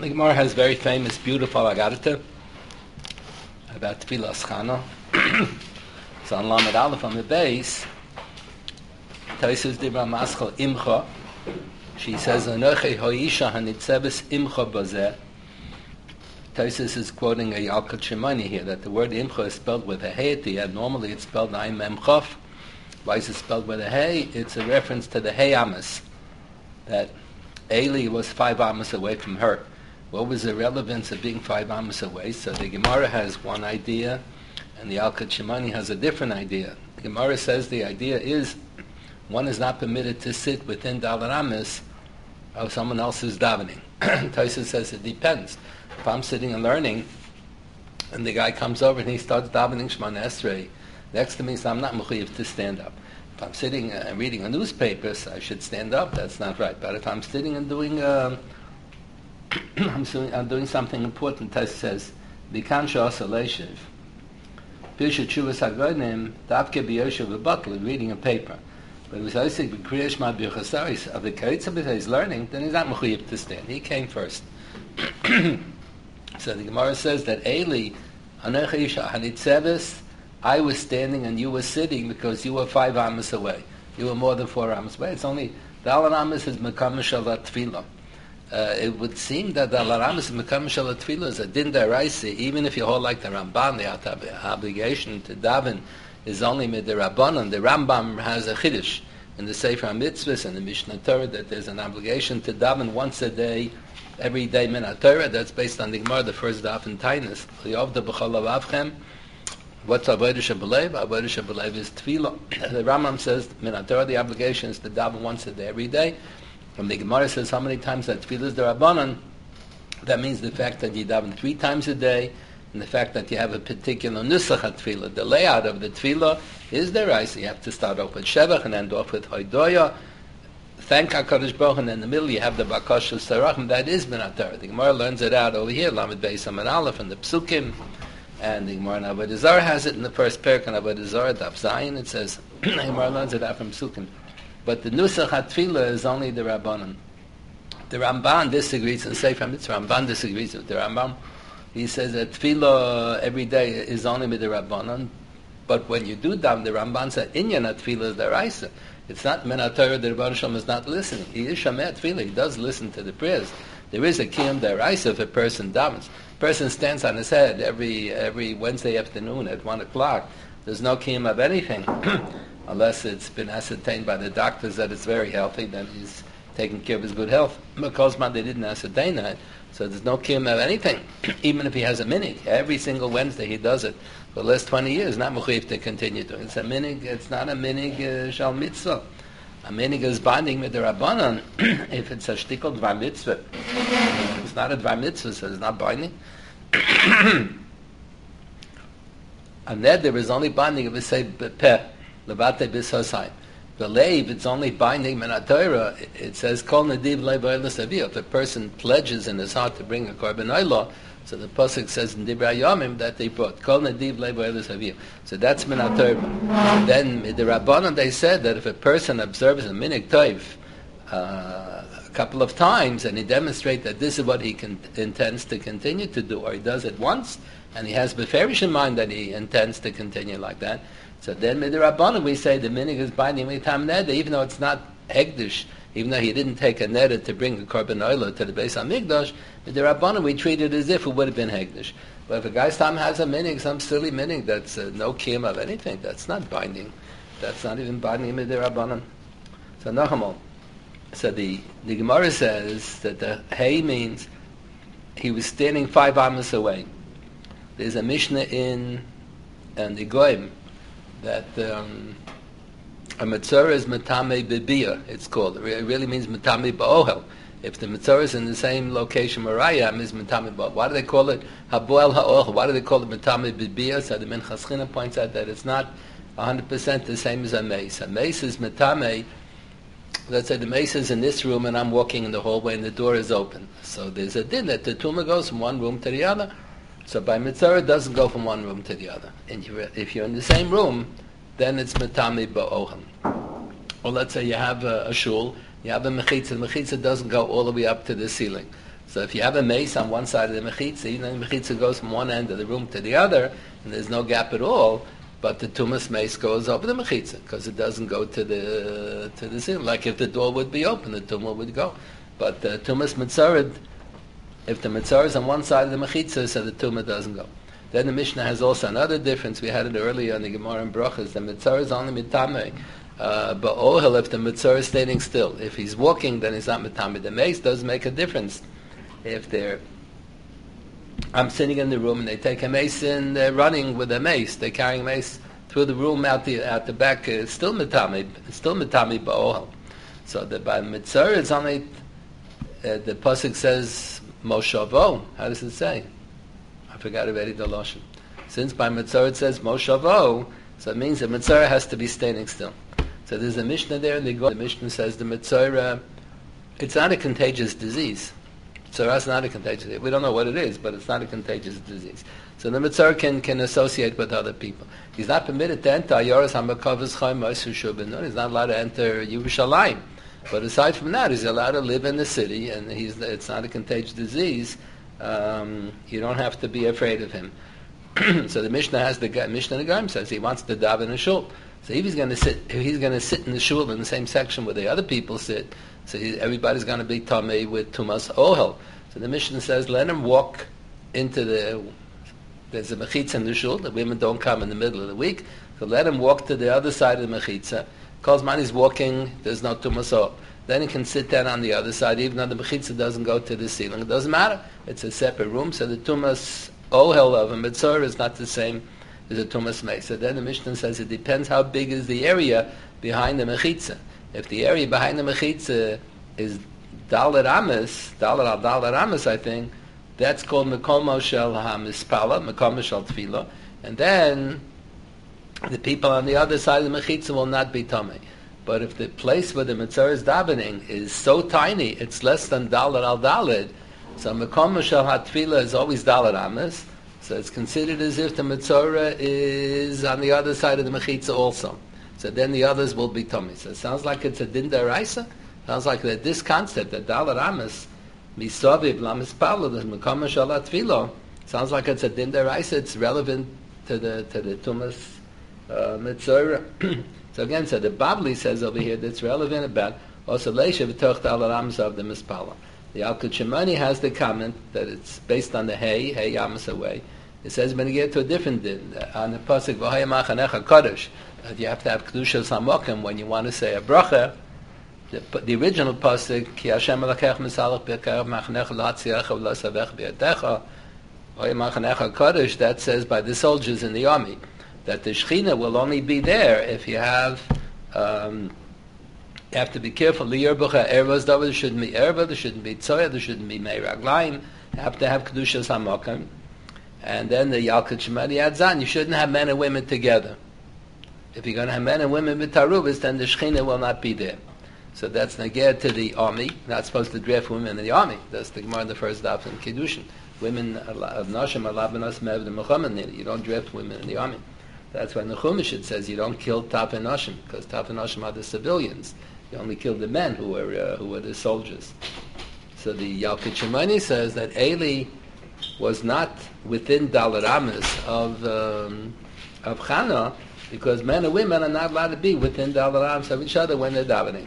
The Gemara has very famous, beautiful Agarta about Tfilas Chana. It's on Lamed Aleph on the base. Taisus Dibra Maskal Imcha. She says, Anoche Hoisha Hanitzebes Imcha Bazeh. Taisus is quoting a Yalkut Shemani here, that the word Imcha is spelled with a Hey at the end. Normally it's spelled Ayin Mem Chaf. Why is it spelled with a Hey? It's a reference to the Hey Amos, that Eli was 5 amos away from her. What was the relevance of being 5 amos away? So the Gemara has one idea, and the Yalkut Shemani has a different idea. The Gemara says the idea is one is not permitted to sit within Dalar Amos of someone else's davening. Tosfos says it depends. If I'm sitting and learning, and the guy comes over and he starts davening Shemona Esrei next to me, so I'm not mechuyev to stand up. If I'm sitting and reading a newspaper, so I should stand up. That's not right. But if I'm sitting and doing I'm doing something important, Tosfos says, "Bikan she'asa leishiv, Pirshat Shuvas Hagonim, Davke b'yoshev v'batel," reading a paper. But it was Isaac b'kriyas ma b'chasaris of the karitza he's learning, then he's not mechuyev to stand. He came first. So the Gemara says that Eli, Anoche Isha Hanitzeves, I was standing and you were sitting because you were 5 amos away. You were more than 4 amos away. It's only Dalar Amos is Mekam Shalat Tefillah. It would seem that Dalar Amos is Mekam Shalat Tefillah is a din deraisa. Even if you hold like the Ramban, the obligation to daven is only mid the Rabbanon. The Rambam has a chiddush in the Sefer HaMitzvahs and the Mishnah Torah that there's an obligation to daven once a day, every day min HaTorah. That's based on the Gemara, the first daf in Tainus. L'yovda b'chol avavchem. What's Avodah Shebelev? Avodah Shebelev is Tefillah. The Rambam says, min HaTorah, the obligation is to daven once a day, every day. And the Gemara says how many times that Tefillah is the Rabbanon. That means the fact that you daven 3 times a day, and the fact that you have a particular nusach Tefillah. The layout of the Tefillah is the right. So you have to start off with Shevach and end off with Hoidoya. Thank HaKadosh Baruch, and in the middle you have the Bakash of Sarachim. That is min HaTorah. The Gemara learns it out over here, Lamed Beis Amud Aleph, and the Psukim. And the Gemara in Avodah Zarah has it in the first parak in Avodah Zarah, Daf Zayin. It says, the Gemara learns it out from Psukim. But the Nusach HaTefillah is only the Rabbanon. The Ramban disagrees, and Sefer HaMitzvah, Ramban disagrees with the Rambam. He says that Tefillah every day is only with the Rabbanon. But when you do daven, the Ramban said, Inyan HaTefillah is the Raisa. It's not min HaTorah, the Rebbeinu Shalom is not listening. He is Shameh Tefillah, he does listen to the prayers. There is a Kiyum Deraisa if a person davens. A person stands on his head every Wednesday afternoon at 1 o'clock. There's no Kiyum of anything, unless it's been ascertained by the doctors that it's very healthy, then he's taking care of his good health. Because they didn't ascertain that, so there's no Kiyum of anything. Even if he has a minig, every single Wednesday he does it. For the last 20 years, not mechuyev to continue doing it. It's a minig, it's not a minig shal mitzvah. A minig is binding with the Rabbanon if it's a shtikol dvar mitzvah. It's not a dvar mitzvah, so it's not binding. A neder is only binding if it say peh, levate b'sosayim. The leiv, it's only binding min HaTorah. It says kol nediv leiv oilas aviyah. If a person pledges in his heart to bring a korban oilah, so the pasuk says in Divrei Yomim that they brought kol nediv leiv oilas aviyah. So that's min HaTorah. Then the Rabbanon, they said that if a person observes a minig toiv a couple of times and he demonstrates that this is what he intends to continue to do, or he does it once and he has beferish in mind that he intends to continue like that, so then with the Rabbanon we say the minig is binding mitam neder, even though it's not hegdish, even though he didn't take a neder to bring a korban oila to the Beis HaMikdash. With the Rabbanon we treat it as if it would have been hegdish. But if a guy's time has a minig, some silly minig that's no kiyum of anything, that's not binding. That's not even binding with the Rabbanon. So Nachamal. So the Gemara says that the hay means he was standing 5 amos away. There's a Mishnah in the Goyim that a Metzora is Matame Bebiyah, it's called. It really means Matame Ba'ohel. If the Metzora is in the same location where I am, is Matame Ba'ohel. Why do they call it Haboel Ha'ohel? Why do they call it Matame Bebiyah? So the Minchas China points out that it's not 100% the same as a mace. A mace is Matame. Let's say the mace is in this room and I'm walking in the hallway and the door is open. So there's a din that the tumah goes from one room to the other. So by mitzvah it doesn't go from one room to the other. And if you're in the same room, then it's matami ba'ohel. Or let's say you have a shul, you have a mechitza. The mechitza doesn't go all the way up to the ceiling. So if you have a mace on one side of the mechitza, even though the mechitza goes from one end of the room to the other, and there's no gap at all, but the tumas mace goes over the mechitza because it doesn't go to the ceiling. Like if the door would be open, the tumah would go. But the tumas mitzarid, if the mitzvah is on one side of the mechitza, so the tumah doesn't go. Then the Mishnah has also another difference. We had it earlier in the Gemara and Brachas. The mitzvah is only mitameh. But ohel, if the mitzvah is standing still. If he's walking, then he's not mitameh. The mace does make a difference. If I'm sitting in the room and they take a mace and they're running with a mace, they're carrying a mace through the room out the back, it's still mitameh. It's still mitameh ba'ohel. So that by mitzvah, it's only the pasuk says moshavo. How does it say? I forgot already the lashon. Since by mitzvah it says moshavo, so it means the mitzvah has to be standing still. So there's a Mishnah there, and the Mishnah says the mitzvah, it's not a contagious disease. Mitzvah is not a contagious disease. We don't know what it is, but it's not a contagious disease. So the mitzvah can associate with other people. He's not permitted to enter Ayoras HaMakavos Chaim Ma'aser Shubin. He's not allowed to enter Yerushalayim. But aside from that, he's allowed to live in the city, and it's not a contagious disease. You don't have to be afraid of him. So the Mishnah has Mishnah Nagarim says he wants to daven in a shul. So if he's going to sit in the shul in the same section where the other people sit, so everybody's going to be tamei with tumas ohel. So the Mishnah says let him walk into there's a mechitza in the shul. The women don't come in the middle of the week, so let him walk to the other side of the mechitza. Because man is walking, there's no tumas ohel. Then he can sit down on the other side, even though the mechitza doesn't go to the ceiling. It doesn't matter. It's a separate room, so the tumas ohel of a mitzvah is not the same as a tumas meis. So then the Mishnah says it depends how big is the area behind the mechitza. If the area behind the mechitza is dalet amas, I think, that's called mekomo shel ha-mispala, mekomo shel tefillah, and then the people on the other side of the mechitza will not be tamei. But if the place where the mitzvah is davening is so tiny, it's less than dalet al dalet, so mekomo shel ha-tefillah is always dalet amas, so it's considered as if the mitzvah is on the other side of the mechitza also. So then the others will be tummy. So it sounds like it's a din deraisa. Sounds like that this concept that dalar amas misaviv lamispalo the mekama shalat tefilo sounds like it's a din deraisa. It's relevant to the tumas mitzvah. So again, so the Babli says over here that's relevant about also leisha v'toch dalar amas of the mispalo. The Yalkut Shimoni has the comment that it's based on the hey amas away. It says when you get to a different din on the pasuk v'haya machanecha kadosh. You have to have kedushas hamokim when you want to say a bracha. The original pasuk ki Hashem elokech misalach b'karev machanecha l'hatziach v'lasavech b'yadecha v'haya machanecha kadosh. That says by the soldiers in the army that the Shechina will only be there if you have. You have to be careful. Liyerbucha ervas davar. There shouldn't be erva. There shouldn't be tzoya. There shouldn't be meiraglaim. You have to have kedushas hamokim. And then the Yalkut Shimoni adds on, you shouldn't have men and women together. If you're going to have men and women with tarubas, then the Shechina will not be there. So that's neged to the army. Not supposed to draft women in the army. That's the Gemara in the first daf in Kiddushin. Women of Nashim are labanos mev the mechaman. You don't draft women in the army. That's why in the Chumash it says you don't kill Taf and Nashim, because Taf and Nashim are the civilians. You only kill the men who were the soldiers. So the Yalkut Shimoni says that Eli was not within Dalet Amas of Chana, because men and women are not allowed to be within Dalet Amas of each other when they're davening.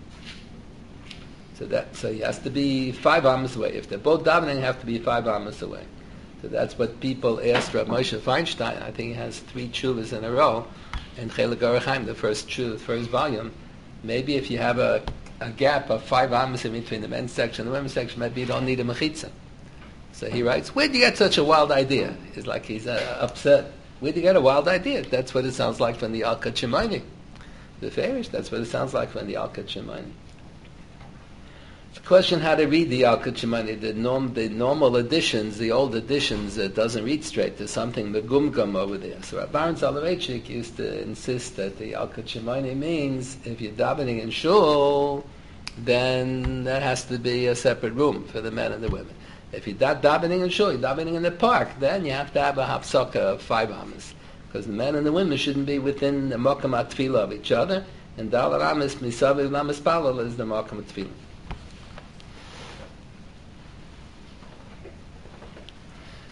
So he has to be 5 amas away. If they're both davening, have to be 5 amas away. So that's what people asked Rav Moshe Feinstein. I think he has 3 tshuvas in a row in Chelik Orach Chaim, the first volume. Maybe if you have a gap of 5 amas in between the men's section and the women's section, maybe you don't need a mechitza. So he writes, where'd you get such a wild idea? It's like he's upset. Where'd you get a wild idea? That's what it sounds like from the Yalkut Shimoni. The Farish, that's what it sounds like from the Yalkut Shimoni. The question how to read the Yalkut Shimoni, the normal editions, the old editions, it doesn't read straight. There's something megumgum over there. So Rabbi Soloveitchik used to insist that the Yalkut Shimoni means if you're davening in shul, then that has to be a separate room for the men and the women. If you're not davening in shul, you're davening in the park, then you have to have a hafsaka of 5 amas. Because the men and the women shouldn't be within the makam atfila of each other, and dalar amas misaviv lamispalal is the makam atfila.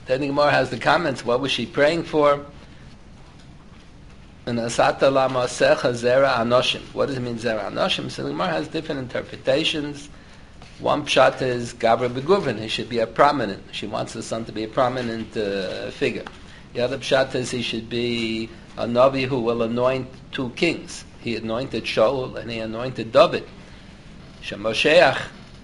Then the Gemara has the comments, what was she praying for? And Asata Lama Secha Zera Anoshim. What does it mean, Zera Anoshim? So the Gemara has different interpretations. One pshat is Gabra Beguvin. He should be a prominent. She wants the son to be a prominent figure. The other pshat is he should be a Navi who will anoint two kings. He anointed Shaul and he anointed David. Shemosheach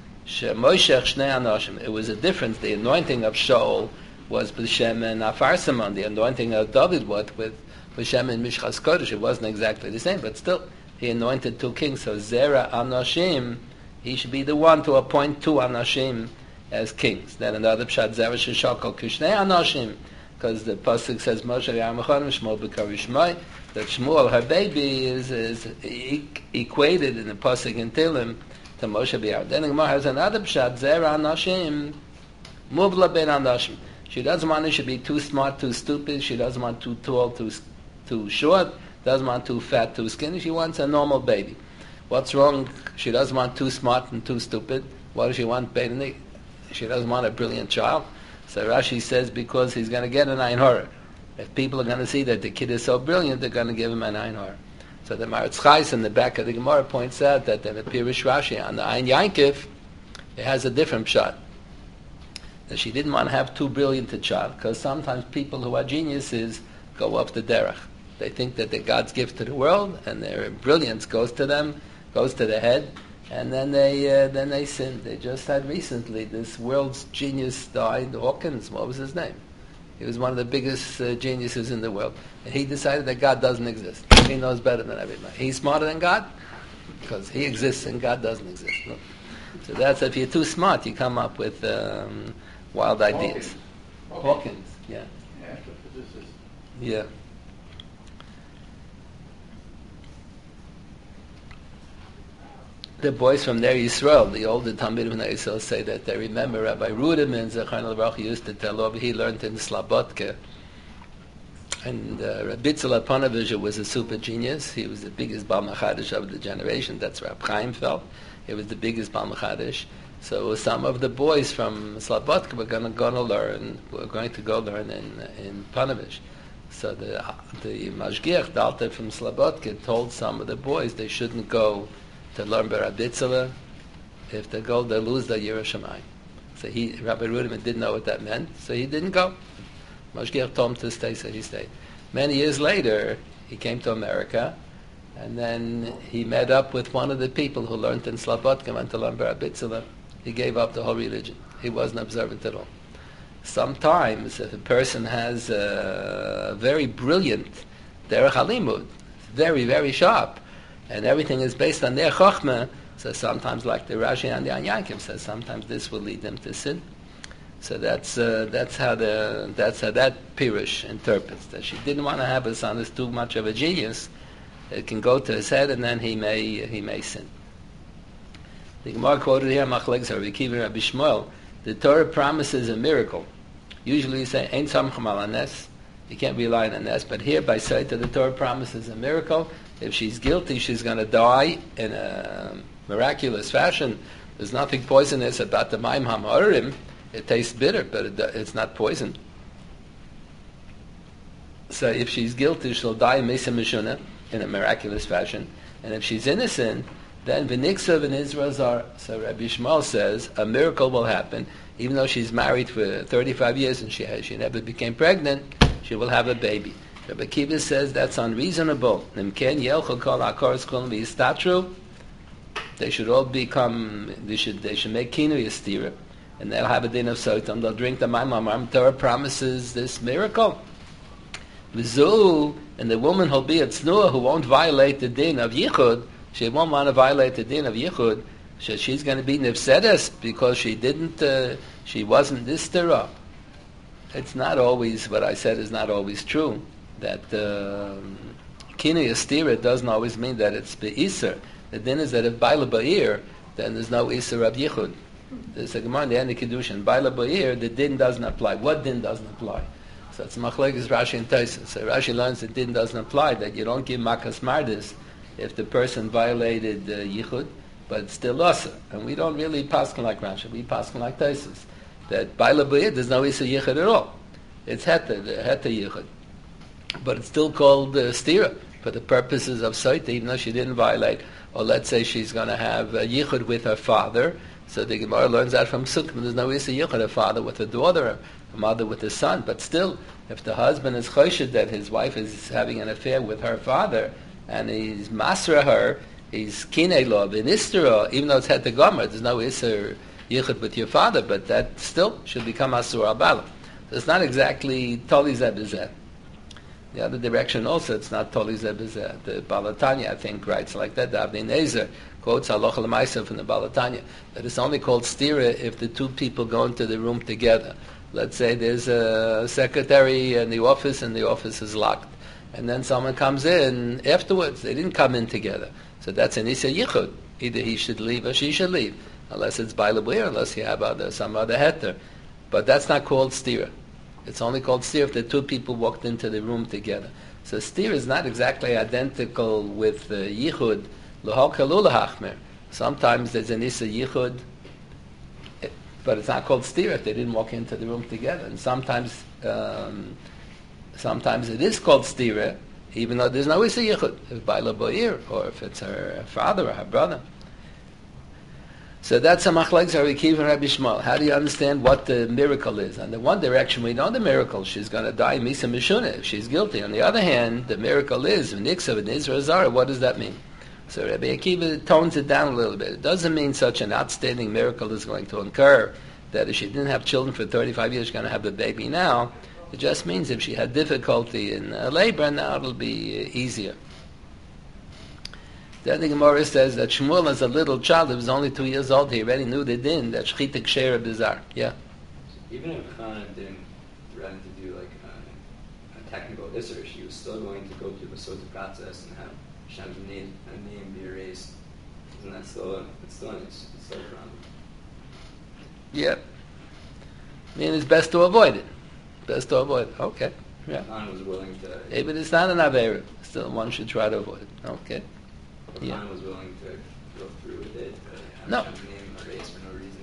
Shnei Anoshim. It was a difference. The anointing of Shaul was b'Shem and Afarsamon. The anointing of David was with b'Shem and Mishchas Kodesh. It wasn't exactly the same, but still, he anointed two kings. So Zera Anoshim, he should be the one to appoint two Anoshim as kings. Then another pshat, Zera Sheshakol Kishnei Anoshim, because the pasuk says Moshe Yamachonim Shmuel B'Kari Shmoi, that Shmuel, her baby, is equated in the pasuk in Tehillim to Moshe B'Yar. Then the Gemara has another pshat, Zera Anoshim, Muvla Ben Anoshim. She doesn't want it to be too smart, too stupid. She doesn't want too tall, too short. Doesn't want too fat, too skinny. She wants a normal baby. What's wrong? She doesn't want too smart and too stupid. What does she want? She doesn't want a brilliant child. So Rashi says because he's going to get an Ein Hora. If people are going to see that the kid is so brilliant, they're going to give him an Ein Hora. So the Maritz Chais in the back of the Gemara points out that in the Pirush Rashi on the Ein Yankiv, it has a different shot. That she didn't want to have too brilliant a child, because sometimes people who are geniuses go off the derech. They think that they're God's gift to the world, and their brilliance goes to them, goes to the head, and then they sin. They just had recently this world's genius died, Hawkins. What was his name? He was one of the biggest geniuses in the world, and he decided that God doesn't exist. He knows better than everybody. He's smarter than God because he exists and God doesn't exist. No? So that's if you're too smart, you come up with wild ideas. Hawkins, yeah. Astrophysicist. Yeah. The boys from Ner Yisrael, the older Talmidim Ner Yisrael, say that they remember Rabbi Ruderman, Zechron Levrach, used to tell over, he learned in Slabodka. And Rabbi Tzala Ponevezher was a super genius. He was the biggest Baal Machadish of the generation. That's Rab Chaim felt. He was the biggest Baal Machadish. So some of the boys from Slabodka were going to go learn in Ponevezh. So the Mashgiach, the Alter from Slabodka, told some of the boys they shouldn't go to learn by Rabbi Tzala. If they go, they lose their Yirah Shamayim. So Rabbi Ruderman didn't know what that meant, so he didn't go. Mashgiach told him to stay, so he stayed. Many years later, he came to America, and then he met up with one of the people who learned in Slabodka, went to learn by Rabbi Tzala. He gave up the whole religion. He wasn't observant at all. Sometimes, if a person has a very brilliant derech halimud, very, very sharp, and everything is based on their chokhmah, so sometimes, like the Rashi and the Ein Yankiv says, sometimes this will lead them to sin. So that's how that Pirush interprets that she didn't want to have a son who's too much of a genius. It can go to his head, and then he may sin. The Gemara quoted here, Machlekes Rabbi Akiva and Rabbi Shmuel, the Torah promises a miracle. Usually you say, Ein samchum al hanes, you can't rely on a nes, but here by Saita the Torah promises a miracle. If she's guilty, she's going to die in a miraculous fashion. There's nothing poisonous about the Maim HaMa'orim. It tastes bitter, but it's not poison. So if she's guilty, she'll die in Mesa Mishuna in a miraculous fashion. And if she's innocent, then v'niksav in Israel zara. So Rabbi Shmuel says a miracle will happen, even though she's married for 35 years and she never became pregnant, she will have a baby. Rabbi Akiva says that's unreasonable. Nimken yelchol kol hakoros kol v'yistatru. They should all become. They should make kinu yastira, and they'll have a din of sotam. They'll drink the Maimam. Torah promises this miracle. V'zu, and the woman who'll be at tznuah, who won't violate the din of yichud. She won't want to violate the din of yichud. She's going to be nifsedes because she wasn't istira. It's not always, what I said is not always true. That kinu yastira doesn't always mean that it's be'iser. The din is that if baila ba'ir, then there's no iser of yichud. There's a Gemara in the end of Kiddushin. Baila ba'ir, the din doesn't apply. What din doesn't apply? So it's Machlekes Rashi and Tosfos. So Rashi learns that din doesn't apply, that you don't give makas mardis if the person violated yichud, but it's still asa. And we don't really paskin like Rashi. We paskin like Tosfos. That baila ba'ir, there's no iser yichud at all. It's heta, the heta yichud. But it's still called stira for the purposes of soita, even though she didn't violate. Or let's say she's going to have a yichud with her father. So the Gemara learns that from Sukkim. There's no issa yichud, a father with a daughter, a mother with a son. But still, if the husband is choshed that his wife is having an affair with her father, and he's masra her, he's kinei lo v'nistera, even though it's het gomer, there's no issa yichud with your father, but that still should become asur al bala. So it's not exactly toli zeh b'zeh. The other direction also, it's not totally zebizeh. The Balatanya, I think, writes like that. The Avnei Nezer quotes halacha l'maisa from the Balatanya, that it's only called stira if the two people go into the room together. Let's say there's a secretary in the office and the office is locked. And then someone comes in afterwards. They didn't come in together. So that's an Isa Yichud. Either he should leave or she should leave. Unless it's Bailabir, unless you have some other heter. But that's not called stira. It's only called stir if the two people walked into the room together. So stir is not exactly identical with yichud, l'hol kalu l'hachmer. Sometimes there's an issa yichud, but it's not called stir if they didn't walk into the room together. And sometimes it is called stir, even though there's no issa yichud, if baila bo'ir, or if it's her father or her brother. So that's a machlekes Rabbi Akiva and Rabbi Shmuel. How do you understand what the miracle is? On the one direction, we know the miracle. She's going to die misa mishuna if she's guilty. On the other hand, the miracle is v'niksav and Israel Zara. What does that mean? So Rabbi Akiva tones it down a little bit. It doesn't mean such an outstanding miracle is going to occur, that if she didn't have children for 35 years, she's going to have a baby now. It just means if she had difficulty in labor, now it'll be easier. Then the Gemara says that Shmuel, as a little child, he was only 2 years old, he already knew the din that shchita ksheira bizar. Yeah. Even if Chana didn't threaten to do like a technical isser, she was still going to go through the sota process and have Shem's name be erased. Isn't that still it's still a problem? Yeah. I mean, it's best to avoid it. Best to avoid it. Okay. Yeah. Chana was willing to. Yeah, but it's not an aveira. Still, one should try to avoid it. Okay. Yeah. Was willing to go through with it, but no. Hashem's name erased for no reason.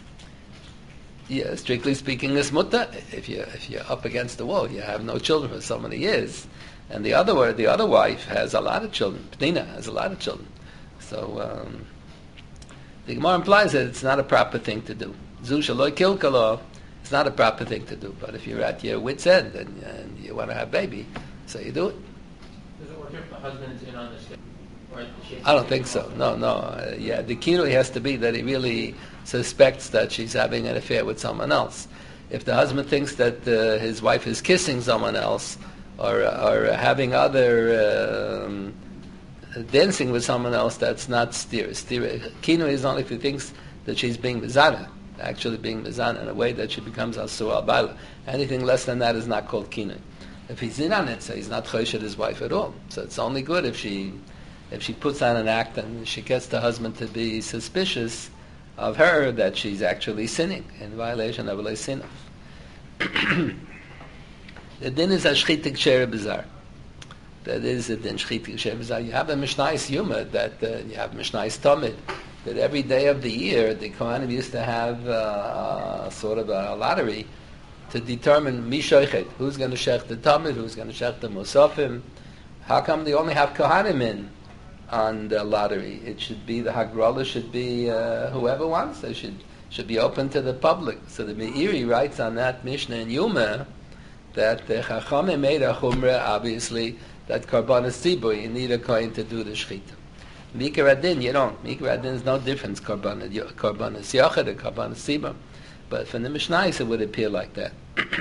Yeah, strictly speaking, it's mutter. If you're up against the wall, you have no children for so many years, and the other wife has a lot of children. Penina has a lot of children. So the Gemara implies that it's not a proper thing to do. Zu shaloi kilkalo, it's not a proper thing to do. But if you're at your wit's end and you want to have a baby, so you do it. Does it work if the husband is in on this? I don't think so. No. The key has to be that he really suspects that she's having an affair with someone else. If the husband thinks that his wife is kissing someone else or having other dancing with someone else, that's not stira. Kinu is only if he thinks that she's being mizana, actually being mizana in a way that she becomes asur al bala. Anything less than that is not called kinu. If he's in on it, so he's not choshed his wife at all. So it's only good if she puts on an act and she gets the husband to be suspicious of her that she's actually sinning in violation of Elei Sinaf. The din is a shchitik shera bizar. That is a din shchitik shera bizar. You have a Mishnayis Yuma that you have Mishnayis Tamid that every day of the year the Kohanim used to have sort of a lottery to determine mishoichet, who's going to shech the Tamid, who's going to shech the Musafim. How come they only have Kohanim in on the lottery? It should be the Hagrala should be whoever wants. They should be open to the public. So the Meiri writes on that Mishnah in Yuma that the Chachamim made a chumrah, obviously, that Karbanas Tzibur, you need a kohen to do the shchita. Mikar Adin, you don't. Mikar Adin is no difference, Karbanas Yachid or Karbanas Tzibur. But from the Mishnayos it would appear like that.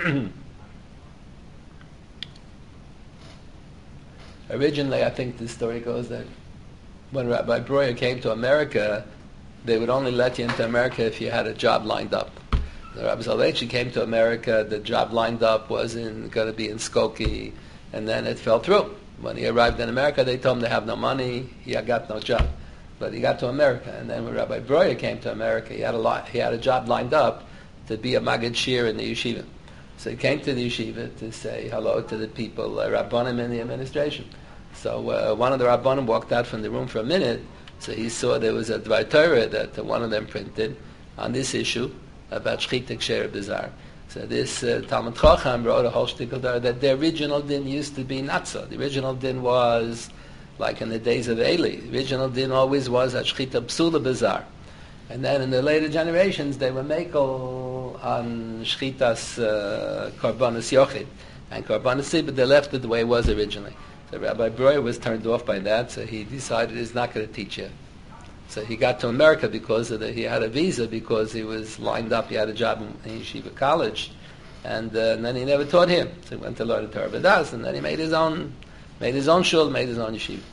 Originally, I think the story goes that when Rabbi Breuer came to America, they would only let you into America if you had a job lined up. Rabbi Soloveitchik came to America, the job lined up was going to be in Skokie, and then it fell through. When he arrived in America, they told him they have no money, he got no job. But he got to America, and then when Rabbi Breuer came to America, he had a job lined up to be a Maggid Shir in the yeshiva. So he came to the yeshiva to say hello to the people, Rabbanim in the administration. So one of the Rabbanim walked out from the room for a minute, so he saw there was a Dvar Torah that one of them printed on this issue about Shchitik Sher Bizar. So this Talmud Chacham wrote a whole shtickle there that the original din used to be not so. The original din was like in the days of Eli. The original din always was that shchita psula bizar. And then in the later generations, they were makel on shchitas korbanos yochid and korbanos tzibur, but they left it the way it was originally. So Rabbi Breuer was turned off by that, so he decided he's not going to teach it. So he got to America because he had a visa, because he was lined up, he had a job in Yeshiva College, and then he never taught him. So he went to learn Torah B'das, and then he made his own shul, made his own yeshiva.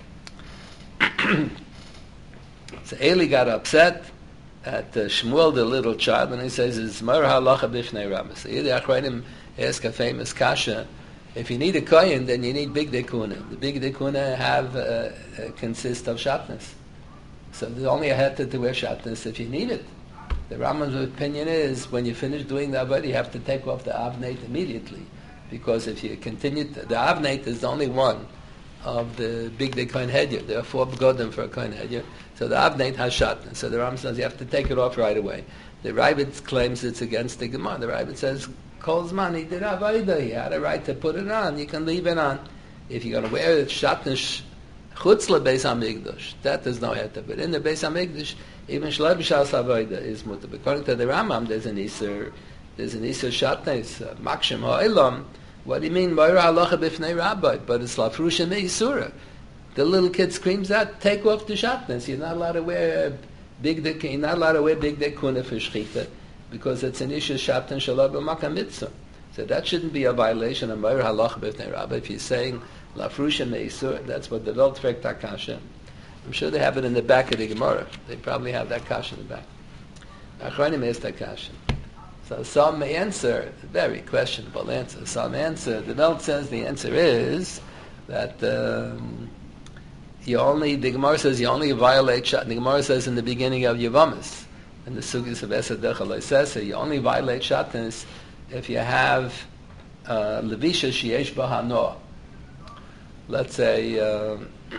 So Eli got upset at Shmuel, the little child, and he says, "It's Mer halacha b'fnei rabbis." So Eli Achronim asked a famous kasha: if you need a kohen, then you need big dekuna. The big dekuna consist of shatnez. So there's only a heter to wear shatnez if you need it. The Rambam's opinion is when you finish doing the avodah, you have to take off the avneit immediately, because if you continue, the avneit is the only one of the big day kohen hedyot. There are 4 begodim for a kohen hedyot. So the avneit has shatnez. So the Rambam says you have to take it off right away. The Ravid claims it's against the Gemara. The Ravid says Kol Zman, he did avodah, he had a right to put it on. You can leave it on. If you're going to wear it shatnez chutz lebeis hamikdash, that there's no heter. But in the beis hamikdash, even shlev b'shas avodah is mutar. According to the Rambam, there's an iser shatnez, makshim ha'olam. What do you mean, Moira halacha b'fnei rabbi? But it's lafrusha me'isura. The little kid screams out, take off the shatnez. You're not allowed to wear big dekuna for shchita, because it's an issue shatnez shalom b'makam mitzvah. So that shouldn't be a violation of Moira halacha b'fnei rabbi. If you're saying lafrusha me'isura, that's what the Weltfrek Takasha. I'm sure they have it in the back of the Gemara. They probably have that kasha in the back. Achronim is that kasha. So some answer, very questionable answer, some answer, the Welt says the answer is that the Gemara says you only violate shatnez. The Gemara says in the beginning of Yevamis, in the Sugis of Esed Dechaloi says you only violate shatnez if you have levisha sheyesh bahanoah. Let's say a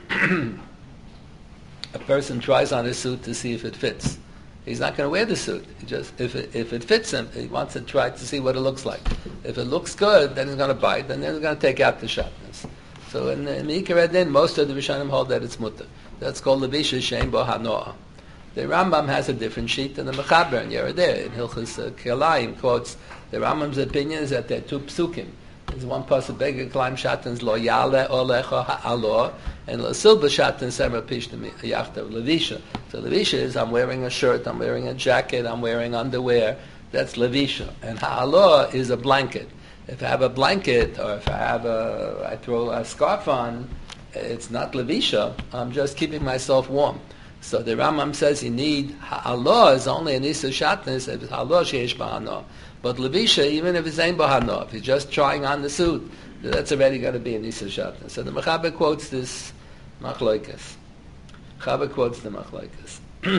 person tries on a suit to see if it fits. He's not going to wear the suit. He just if it fits him, he wants to try to see what it looks like. If it looks good, then he's going to buy it, and then he's going to take out the shatnez. So in Ikar Adin, most of the Rishonim hold that it's mutter. That's called levisha shein bo hanoah. The Rambam has a different sheet than the Mechaber and Yerodeh. In Hilchos Kelayim quotes the Rambam's opinion is that there are 2 psukim. There's one pasuk beggar climb shatnez lo yale olecha ha'alo, and lo silba shatnez semer pishtim yachtav levisha. So levisha is I'm wearing a shirt, I'm wearing a jacket, I'm wearing underwear. That's levisha. And ha'alo is a blanket. If I have a blanket, or if I throw a scarf on, it's not levisha. I'm just keeping myself warm. So the Rambam says you need ha'alo is only an isa shatnez if it's ha'alo sheish ba'ano. But levisha, even if it's ain't bahano, if he's just trying on the suit, that's already going to be an isa shatnez. So the Mechaber quotes this machloikas. Mechaber quotes the machloikas.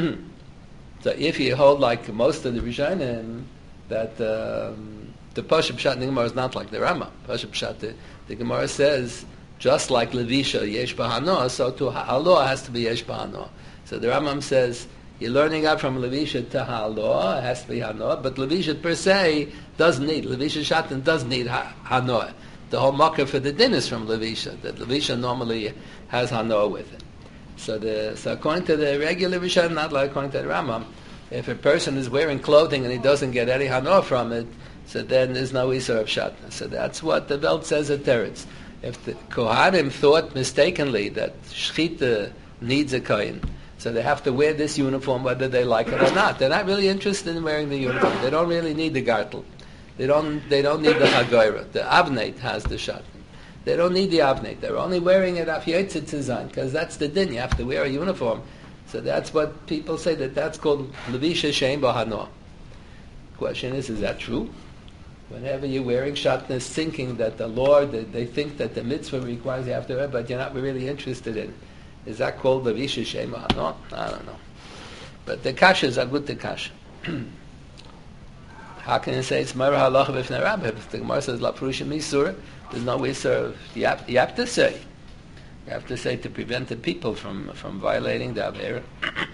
So if you hold like most of the Rishonim, that the Pashup Pshat in the Gemara is not like the Rambam. Pashup Pshat, the Gemara says, just like levisha yesh bahano, so to ha'alo has to be yesh bahano. So the Rambam says, you're learning out from levisha to ha'aloah, it has to be hanoah, but levisha per se doesn't need, levisha shatan doesn't need hanoah. The whole makkah for the din is from levisha, that levisha normally has hanoah with it. So according to the regular Rishonim, not like according to the Rambam, if a person is wearing clothing and he doesn't get any hanoah from it, so then there's no isur of shatnez. So that's what the Welt says at Teretz. If the Kohanim thought mistakenly that shchita needs a kohen, so they have to wear this uniform whether they like it or not. They're not really interested in wearing the uniform. They don't really need the gartel. They don't need the chagoira. The avneit has the shatnez. They don't need the avneit. They're only wearing it af yotzei tzizan, because that's the din. You have to wear a uniform. So that's what people say, that's called levisha shein bo hanoah. Question is that true? Whenever you're wearing shatnez, thinking that the Lord, they think that the mitzvah requires you have to wear, but you're not really interested in it. Is that called levisha shein bo hanoah? I don't know. But the kasha is a good kasha. How can you say it's Mara halacha b'fnei rabbi? If the Gemara says la prusha misur, there's no way serve. You have to say. You have to say to prevent the people from violating the Avera.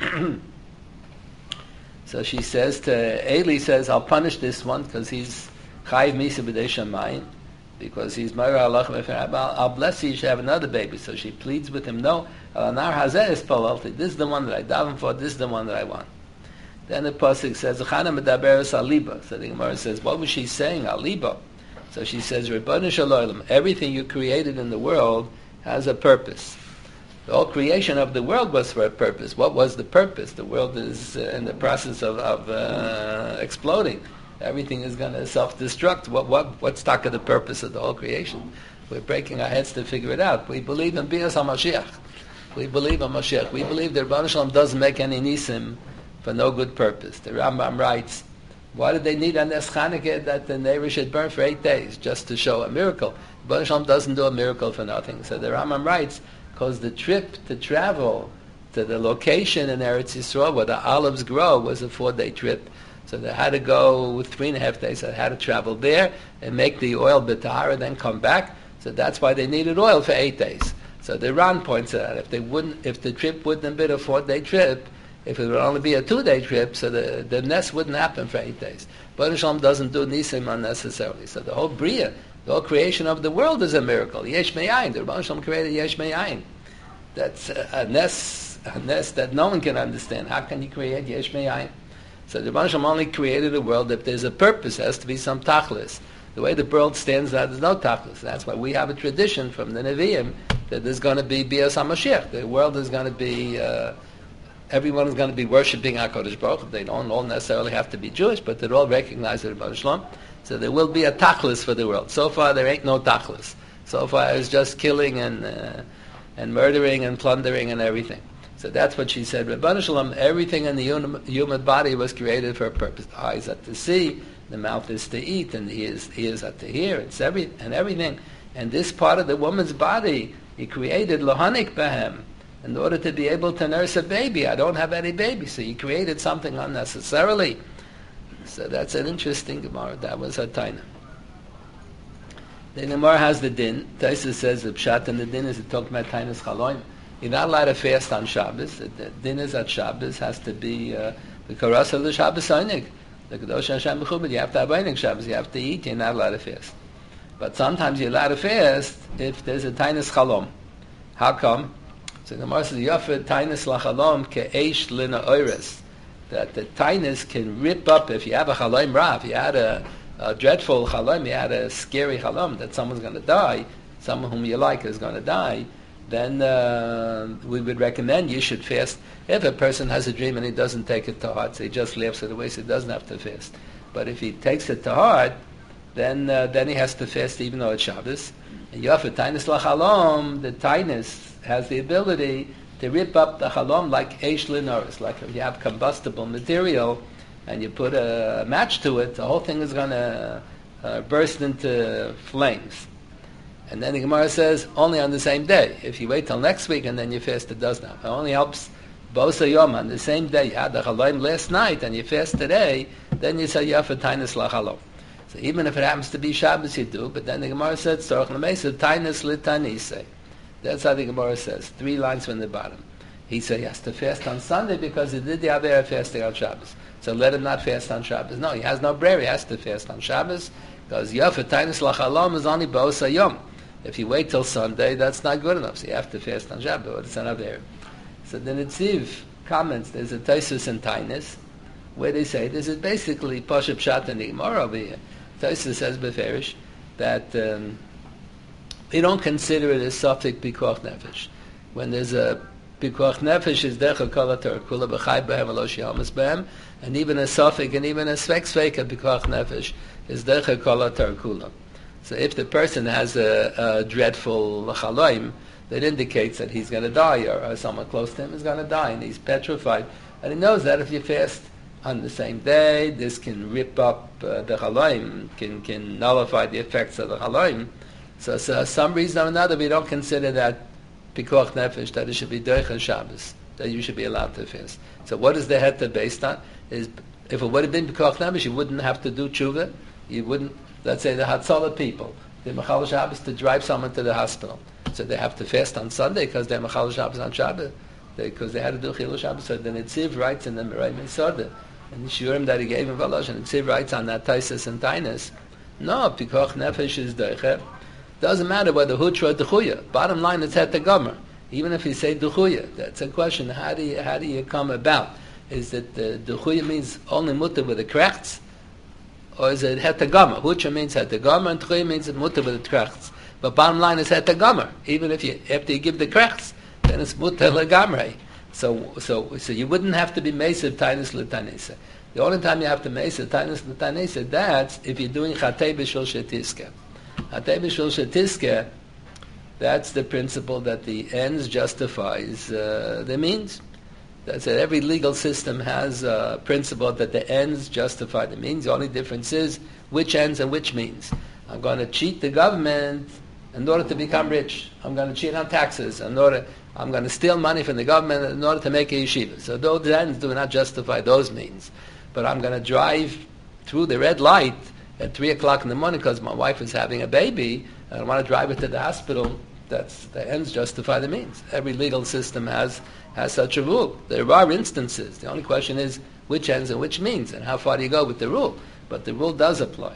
So she says to Eli, says, I'll punish this one because he's Chayiv Misa B'dei Shamayim, because he's Meira Halach, I'll bless you, you should have another baby. So she pleads with him, no, Anar Hazeh is Palalti, this is the one that I daven for, this is the one that I want. Then the Pasuk says, Chana Medaberes Aliba. So the Gemara says, what was she saying, Aliba? So she says, Ribbonu Shel Olam, everything you created in the world has a purpose. The whole creation of the world was for a purpose. What was the purpose? The world is in the process of exploding. Everything is going to self-destruct. What's the purpose of the whole creation? We're breaking our heads to figure it out. We believe in Bias HaMashiach. We believe in Mashiach. We believe that Rebbeinu Shalom doesn't make any nisim for no good purpose. The Rambam writes, why did they need a Nes Chanukah that the neighbor should burn for 8 days just to show a miracle? Rebbeinu Shalom doesn't do a miracle for nothing. So the Rambam writes, because the trip to travel to the location in Eretz Yisrael where the olives grow was a 4-day trip. So they had to go 3.5 days. They had to travel there and make the oil b'tahara, then come back. So that's why they needed oil for 8 days. So the Ran points out if the trip wouldn't have been a 4-day trip, if it would only be a 2-day trip, so the nest wouldn't happen for 8 days. But Shalom doesn't do nisim unnecessarily. So the whole bria, the whole creation of the world is a miracle. Yesh me'ayin. The Rebbeinu Shalom created yesh me'ayin. That's a nest that no one can understand. How can he create yesh me'ayin? So the Rebbeinu Shalom only created a world if there's a purpose. There has to be some tachlis. The way the world stands out, there's no tachlis. That's why we have a tradition from the Nevi'im that there's going to be Bias HaMashiach. The world is going to be, everyone is going to be worshipping HaKadosh Baruch Hu. They don't all necessarily have to be Jewish, but they all recognize the Rebbeinu Shalom. So there will be a tachlis for the world. So far there ain't no tachlis. So far it's just killing and murdering and plundering and everything. So that's what she said. Rebbeinu Shalom, everything in the human body was created for a purpose. The eyes are to see, the mouth is to eat, and the ears are to hear. It's everything. And this part of the woman's body, he created lohanik behem, in order to be able to nurse a baby. I don't have any baby, so he created something unnecessarily. So that's an interesting Gemara. That was her taina. The Gemara has the din. Taisa says the pshat and the din is to talk about tainas chaloim. You're not allowed to fast on Shabbos. The din is at Shabbos has to be the karas of the Shabbos Einig. The Kadosh Hashem B'chubad, you have to have Einig Shabbos. You have to eat. You're not allowed to fast. But sometimes you're allowed to fast if there's a tainas chalom. How come? So the Gemara says, Yafet tainas lachalom ke'esh lina oires. That the tainas can rip up if you have a chalom ra. If you had a dreadful chalom, you had a scary chalom that someone's going to die, someone whom you like is going to die, then we would recommend you should fast. If a person has a dream and he doesn't take it to heart, so he just laughs it away, so he doesn't have to fast. But if he takes it to heart, then he has to fast even though it's Shabbos. And Yafet tainas lachalom, the tainas has the ability to rip up the chalom like eish linoris, like if you have combustible material and you put a match to it, the whole thing is going to burst into flames. And then the Gemara says, only on the same day. If you wait till next week and then you fast, it does not. It only helps bosa yom, on the same day. You had the chalom last night and you fast today, then you say Yafet tainas lachalom. So even if it happens to be Shabbos, you do, but then the Gemara said, Tzorach l'meisa tainas litanise. That's how the Gemara says, 3 lines from the bottom. He said he has to fast on Sunday because he did the Avera fasting on Shabbos. So let him not fast on Shabbos. No, he has no prayer. He has to fast on Shabbos because Yafet tainas lachalom is only bosa yom. If you wait till Sunday, that's not good enough. So you have to fast on Shabbos. It's an Avera. So the Netziv comments, there's a Taisus and Tainis, where they say this is basically Pashup Pshat and the Gemara over here. Taisus says beferish that we don't consider it a Safek Pikuach Nefesh. When there's a Pikuach Nefesh is Decha Kala Terakula B'chai Behem Aloshi Hamas Behem, and even a Safek and even a Svek a Pikuach Nefesh is Decha Kala Terakula. So if the person has a dreadful chaloim that indicates that he's going to die or someone close to him is going to die and he's petrified, and he knows that if you fast on the same day, this can rip up the chaloim, can nullify the effects of the chaloim. So some reason or another we don't consider that pikuach nefesh, that it should be doich Shabbos, that you should be allowed to fast. So what is the heta based on? Is if it would have been pikuach nefesh, you wouldn't have to do tshuva. You wouldn't. Let's say the Hatzalah people, they're Mechal Shabbos to drive someone to the hospital. So they have to fast on Sunday because they're Mechal Shabbos on Shabbos, because they had to do Chilul Shabbos. So the Netziv writes in the Merei Mesoda, and the Shurim that he gave in Valosh, and Netziv writes on that Taisus and Tainas, No, pikuach nefesh is deicher. Doesn't matter whether hutra or dechuya. Bottom line, it's het gomer. Even if you say dechuya, that's a question. How do you come about? Is that the dechuya means only mutter with the krechts, or is it het gomer? Hutra means het gomer, and dechuya means mutter with the krechts. But bottom line is het gomer. Even if after you give the krechts, then it's mutter legamrei. So you wouldn't have to be mesiv tainus l'tanisa. The only time you have to mesiv tainus l'tanisa, that's if you're doing chatei b'shul shetiska. Chatei b'shul shetiska, that's the principle that the ends justifies the means. That's it. Every legal system has a principle that the ends justify the means. The only difference is which ends and which means. I'm going to cheat the government in order to become rich. I'm going to cheat on taxes I'm going to steal money from the government in order to make a yeshiva. So those ends do not justify those means. But I'm going to drive through the red light at 3 o'clock in the morning because my wife is having a baby, and I want to drive her to the hospital. That's the ends justify the means. Every legal system has such a rule. There are instances. The only question is which ends and which means, and how far do you go with the rule. But the rule does apply.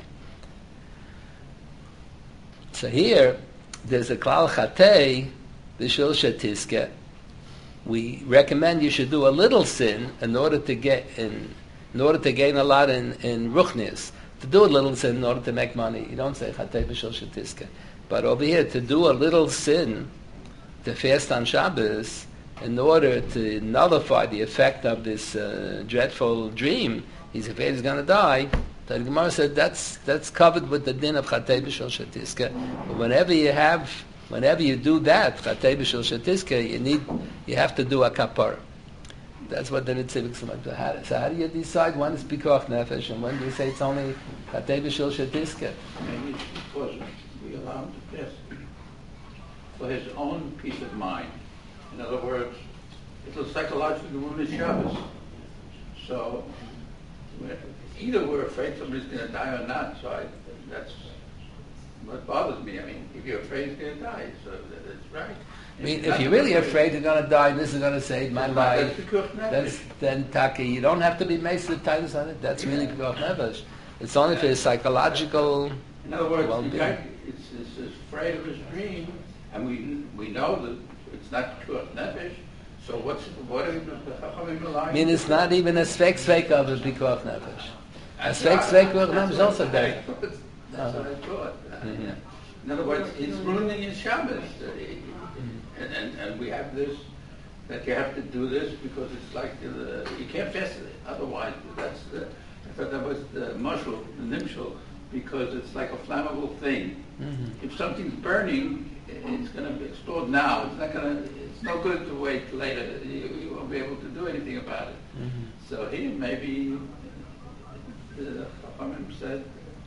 So here, there's a klal chatei, b'shul shetiske. We recommend you should do a little sin in order to gain a lot in ruchnius. To do a little sin in order to make money. You don't say chatei b'shul shetiske. But over here, to do a little sin, to fast on Shabbos, in order to nullify the effect of this dreadful dream, he's afraid he's going to die. The Gemara said that's covered with the din of chatei b'shul shetiske. But whenever you do that, chatei b'shul shetiske, you have to do a kapara. That's what the Nitzivik said. So how do you decide when it's pikuach nefesh and when do you say it's only chatei b'shul shetiske? Maybe it's because we allow him to fast for his own peace of mind. In other words, it'll psychologically ruin his Shabbos. So either we're afraid somebody's going to die or not. So that's what bothers me. I mean, if you're afraid he's going to die, so that's right. I mean, if you're really afraid you're going to die and this is going to save my life, then Taki, you don't have to be maced with titles on it. That's really pikuach nefesh. It's only for his psychological. In other words, well-being. the guy is afraid of his dream, and we know that it's not pikuach nefesh. So what are the Chachamim relying? I mean, it's not even a svek of a pikuach nefesh. A svek pikuach nefesh is also there. That's what I thought. In other words, it's ruining his Shabbos. And we have this, that you have to do this because it's like, you can't fast it. Otherwise, I thought that was the mushal, the nimshal, because it's like a flammable thing. Mm-hmm. If something's burning, it's going to explode now. It's no good to wait later. You won't be able to do anything about it. Mm-hmm. So here, maybe the Chachamim said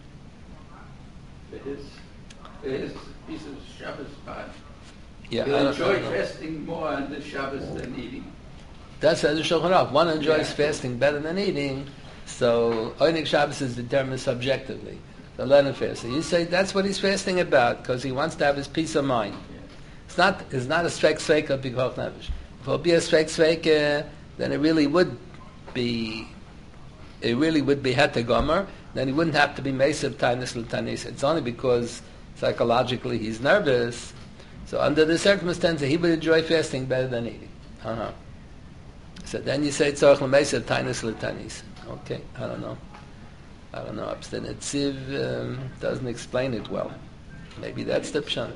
his piece of Shabbos spot. Yeah, he'll enjoy fasting more on the Shabbos than eating. That's the Shulchan Aruch. One enjoys fasting better than eating, so Oinik Shabbos is determined subjectively. The Lenin fast. So you say that's what he's fasting about because he wants to have his peace of mind. Yeah. It's not a svek of pikuach nefesh. If it would be a svek, then it really would be het gomer. Then he wouldn't have to be meisiv tainus l'tanis. It's only because psychologically he's nervous. So under the circumstances, he would enjoy fasting better than eating. So then you say tzorach l'meisiv tainus l'tanis. Okay, I don't know. The Netziv doesn't explain it well. Maybe that's the pshat.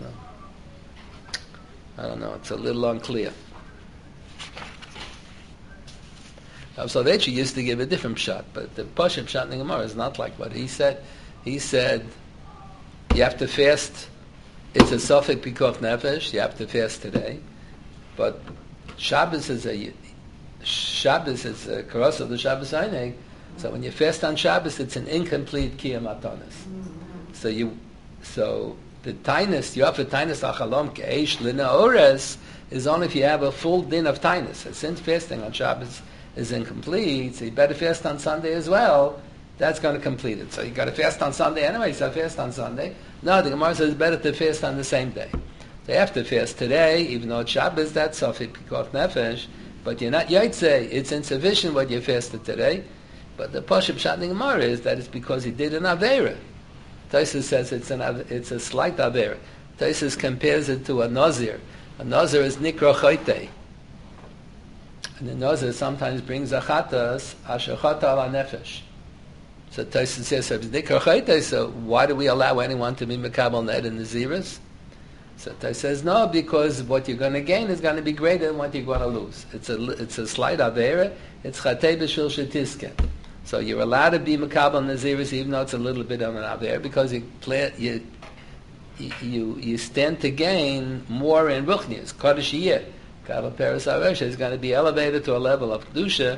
I don't know. It's a little unclear. So they actually used to give a different pshat, but the Pasha pshat in the Gemara is not like what he said. He said you have to fast. It's a sofek pikuach nefesh. You have to fast today, but Shabbos is a karos of the Shabbos Einig. So when you fast on Shabbos, it's an incomplete kiyam atanis. So the tainus, you offer tainus achalom ke'esh lina ores, is only if you have a full din of tainus. And since fasting on Shabbos is incomplete, so you better fast on Sunday as well. That's going to complete it. So you got to fast on Sunday anyway. So fast on Sunday. No, the Gemara says it's better to fast on the same day. They have to fast today, even though it's Shabbos. That's sofek pikuach nefesh. But you're not yaitze. It's insufficient what you fasted today. But the Pashup Pshat in the Gemara is that it's because he did an Aveira. Tosfos says it's a slight aver. Tosfos compares it to a nazir. A nazir is nikra choytei. And the nazir sometimes brings a chatas, asher chata ala nefesh. So Tosfos says, if it's nikra choytei, so why do we allow anyone to be mekabel net in the naziris? So Tosfos says, no, because what you're going to gain is going to be greater than what you're going to lose. It's a slight avera. It's chatei b'shul shetiske. So you're allowed to be mekabel naziris even though it's a little bit of an avera because you stand to gain more in ruchnius. Kodesh yiyeh, kabel peres haresha is going to be elevated to a level of kedusha.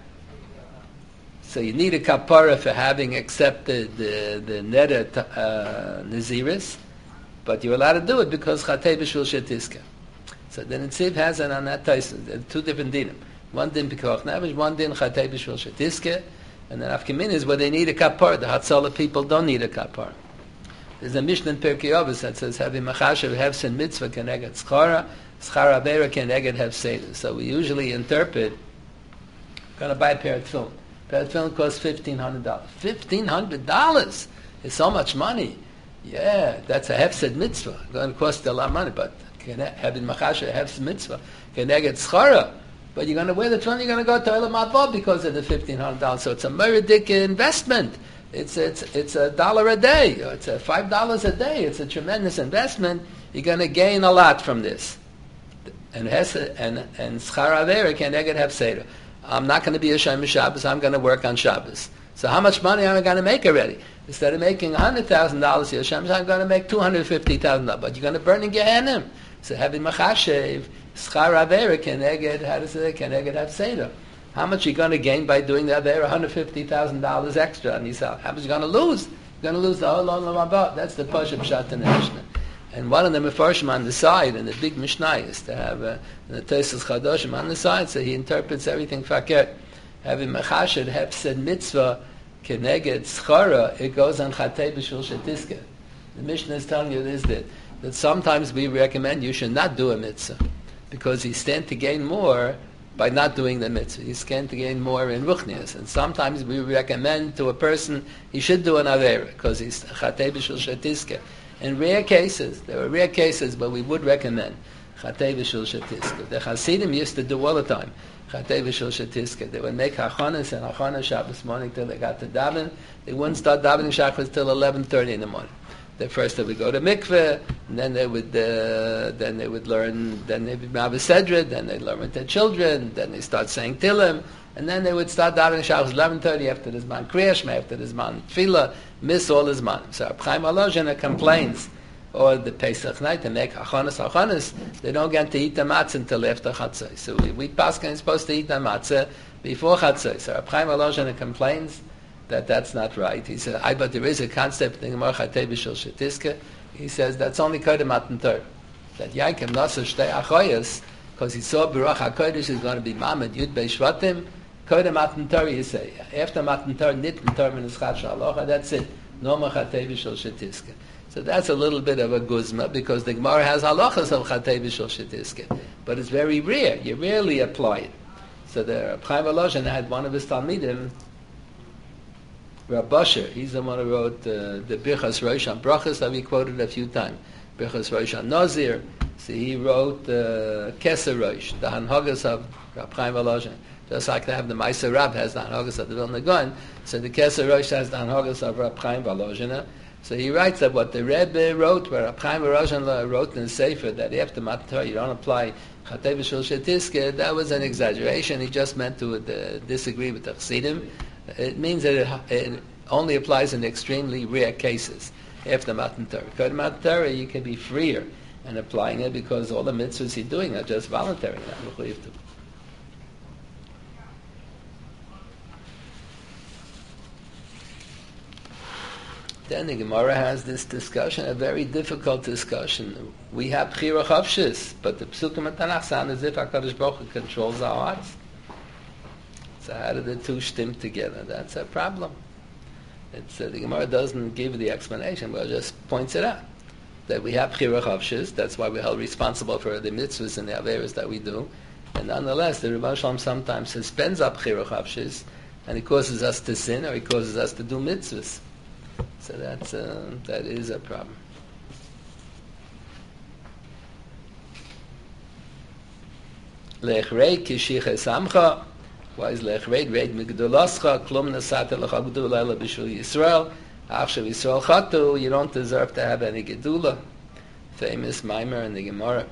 So you need a kapara for having accepted the neder naziris. But you're allowed to do it because chatei b'shul shetiska. So the Netziv has it on that Tosfos. Two different dinim. One din pikuach nefesh, one din chatei b'shul shetiska. And then afkamin is where they need a kapar. The Hatzalah people don't need a kapar. There's a Mishnah in Pirkei Avos that says, "Havi machashav hefsen mitzvah keneged schara, schara avera keneged hefseder." So we usually interpret, going to buy a pair of tefillin. A pair of tefillin costs $1,500. $1,500 is so much money. Yeah, that's a hefsed mitzvah. It's going to cost a lot of money, but having machasha hefsed mitzvah, keneged schara. But you're going to wear the tefillin, you're going to go to Olam Haba because of the $1,500. So it's a meridic investment. It's $1 a day. It's $5 a day. It's a tremendous investment. You're going to gain a lot from this. And schar avera keneged hefseder. I'm not going to be a Shem Shabbos. I'm going to work on Shabbos. So how much money am I going to make already? Instead of making $100,000 here, Hashem, I'm going to make $250,000. But you're going to burn in Gehenna. So having machashev, schar avera keneged, how does it keneged hefseder? How much are you going to gain by doing that there? $150,000 extra on yourself. How much are you going to lose? You're going to lose the whole Olam Haba. That's the Pashup Pshat in the Mishnah. And one of the Mefarshim on the side, and the big Mishnah is to have the Tosfos Chadoshim on the side, so he interprets everything fakir. Having machashed hefsed mitzvah keneged schara, it goes on chatei b'shul shetiske. The Mishnah is telling you this, that sometimes we recommend you should not do a mitzvah because you stand to gain more by not doing the mitzvah. You stand to gain more in ruchnias. And sometimes we recommend to a person he should do an avera because he's chatei b'shul shetiske. In rare cases, there are rare cases where we would recommend chatei b'shul shetiske. The Hasidim used to do all the time. Chatei v'shul shetiska. They would make hachanas and hachanas Shabbos morning till they got to daven. They wouldn't start davening Shabbos till 11:30 in the morning. First they would go to mikveh, and then they would learn. Then they would have a sedra. Then they learn with their children. Then they start saying Tillim, and then they would start davening Shabbos 11:30 after the Zman Kriya Shema, after the Zman Tefillah, miss all the Zman. So Reb Chaim Volozhin complains. Or the Pesach night, they make hachanas, they don't get to eat the matzah until after Chatzai. So we Pascha is supposed to eat the matzah before Chatzai. So Reb Chaim Volozhin complains that that's not right. He said, but there is a concept in Gemara Chatei b'shul shetiska. He says that's only Kodem Matan Torah. That Yaakov Nasa Shtei Achoyos, because he saw Baruch HaKodesh is going to be Mamed Yud Bei Shvatim, Kodem Matan Torah, you say. After Matan Torah, Nitn Torah Menuschat Shalocha, that's it. No more Chatei b'shul shetiska. So that's a little bit of a guzma because the Gemara has halachas of chatei b'shul shetiske, but it's very rare. You rarely apply it. So the Reb Chaim Volozhin had one of his talmidim, Rab Basher. He's the one who wrote the Birchas Rosh on Brachas that we quoted a few times. Birchas Rosh on Nazir. So he wrote Keser Rosh, the Hanhagas of Reb Chaim Volozhin. Just like they have the Meiser Rab has the Hanhagas of the Vilna Gaon, so the Keser Rosh has the Hanhagas of Reb Chaim Volozhin. So he writes that what the Rebbe wrote, where Reb Chaim Volozhin wrote in the Sefer, that after Matan Torah you don't apply Chatei b'shul shetiske, that was an exaggeration. He just meant to disagree with the Chassidim. It means that it only applies in extremely rare cases after Matan Torah. Because Matan Torah you can be freer in applying it because all the mitzvahs you're doing are just voluntary. Then the Gemara has this discussion, a very difficult discussion. We have Bchira Chavshis, but the Psukim and Tanakh sound as if HaKadosh Baruch Hu controls our hearts. So how do the two stim together? That's a problem. The Gemara doesn't give the explanation, but it just points it out. That we have Bchira Chavshis, that's why we're held responsible for the mitzvahs and the averas that we do. And nonetheless, the Rebbe Shalom sometimes suspends our Bchira Chavshis, and it causes us to sin or it causes us to do mitzvahs. So that is a problem. Lechrei kishiche samcha. Why is lechrei reid migdoloscha klum nasat lecha gdula ela b'shul Yisrael? Achshav Yisrael chatu. You don't deserve to have any gedula. Famous mimer in the Gemara.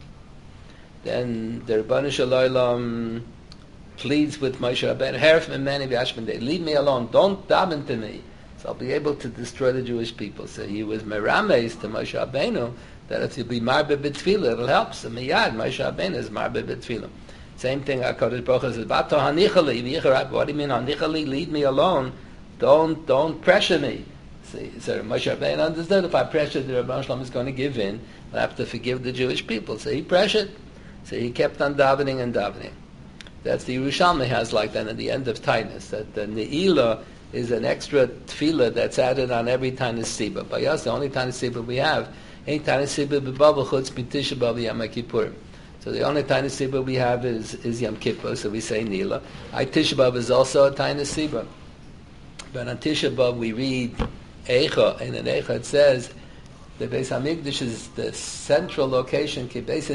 Then the Rebbeinu Shalom pleads with Moshe Rabbeinu, Heref memeni v'ashmendei, leave me alone, don't daven to me, so I'll be able to destroy the Jewish people. So he was merames to Moshe Rabbeinu that if you be marbe b'tfilah, it'll help. So miyad, Moshe Rabbeinu is marbe b'tfilah. Same thing, HaKadosh Baruch Hu says, Bato hanichali, what do you mean hanichali? Leave me alone, don't pressure me. So Moshe Rabbeinu understood, if I pressure the Rebbeinu Shalom is going to give in, I'll have to forgive the Jewish people. So he pressured. So he kept on davening and davening. That's the Yerushalmi has like that at the end of Tainus, that the Ne'ilah is an extra tefillah that's added on every Tainus Siba. By us, the only Tainus Siba we have, ain't Tainus Siba b'Bava chutz b'Tisha B'Av Yom Kippurim. So the only Tainus Siba we have is Yom Kippur, so we say Ne'ilah. Tisha B'Av is also a Tainus Siba. But on Tisha B'Av we read Eicha, and in Eicha it says, the Beis Hamikdash is the central location. That's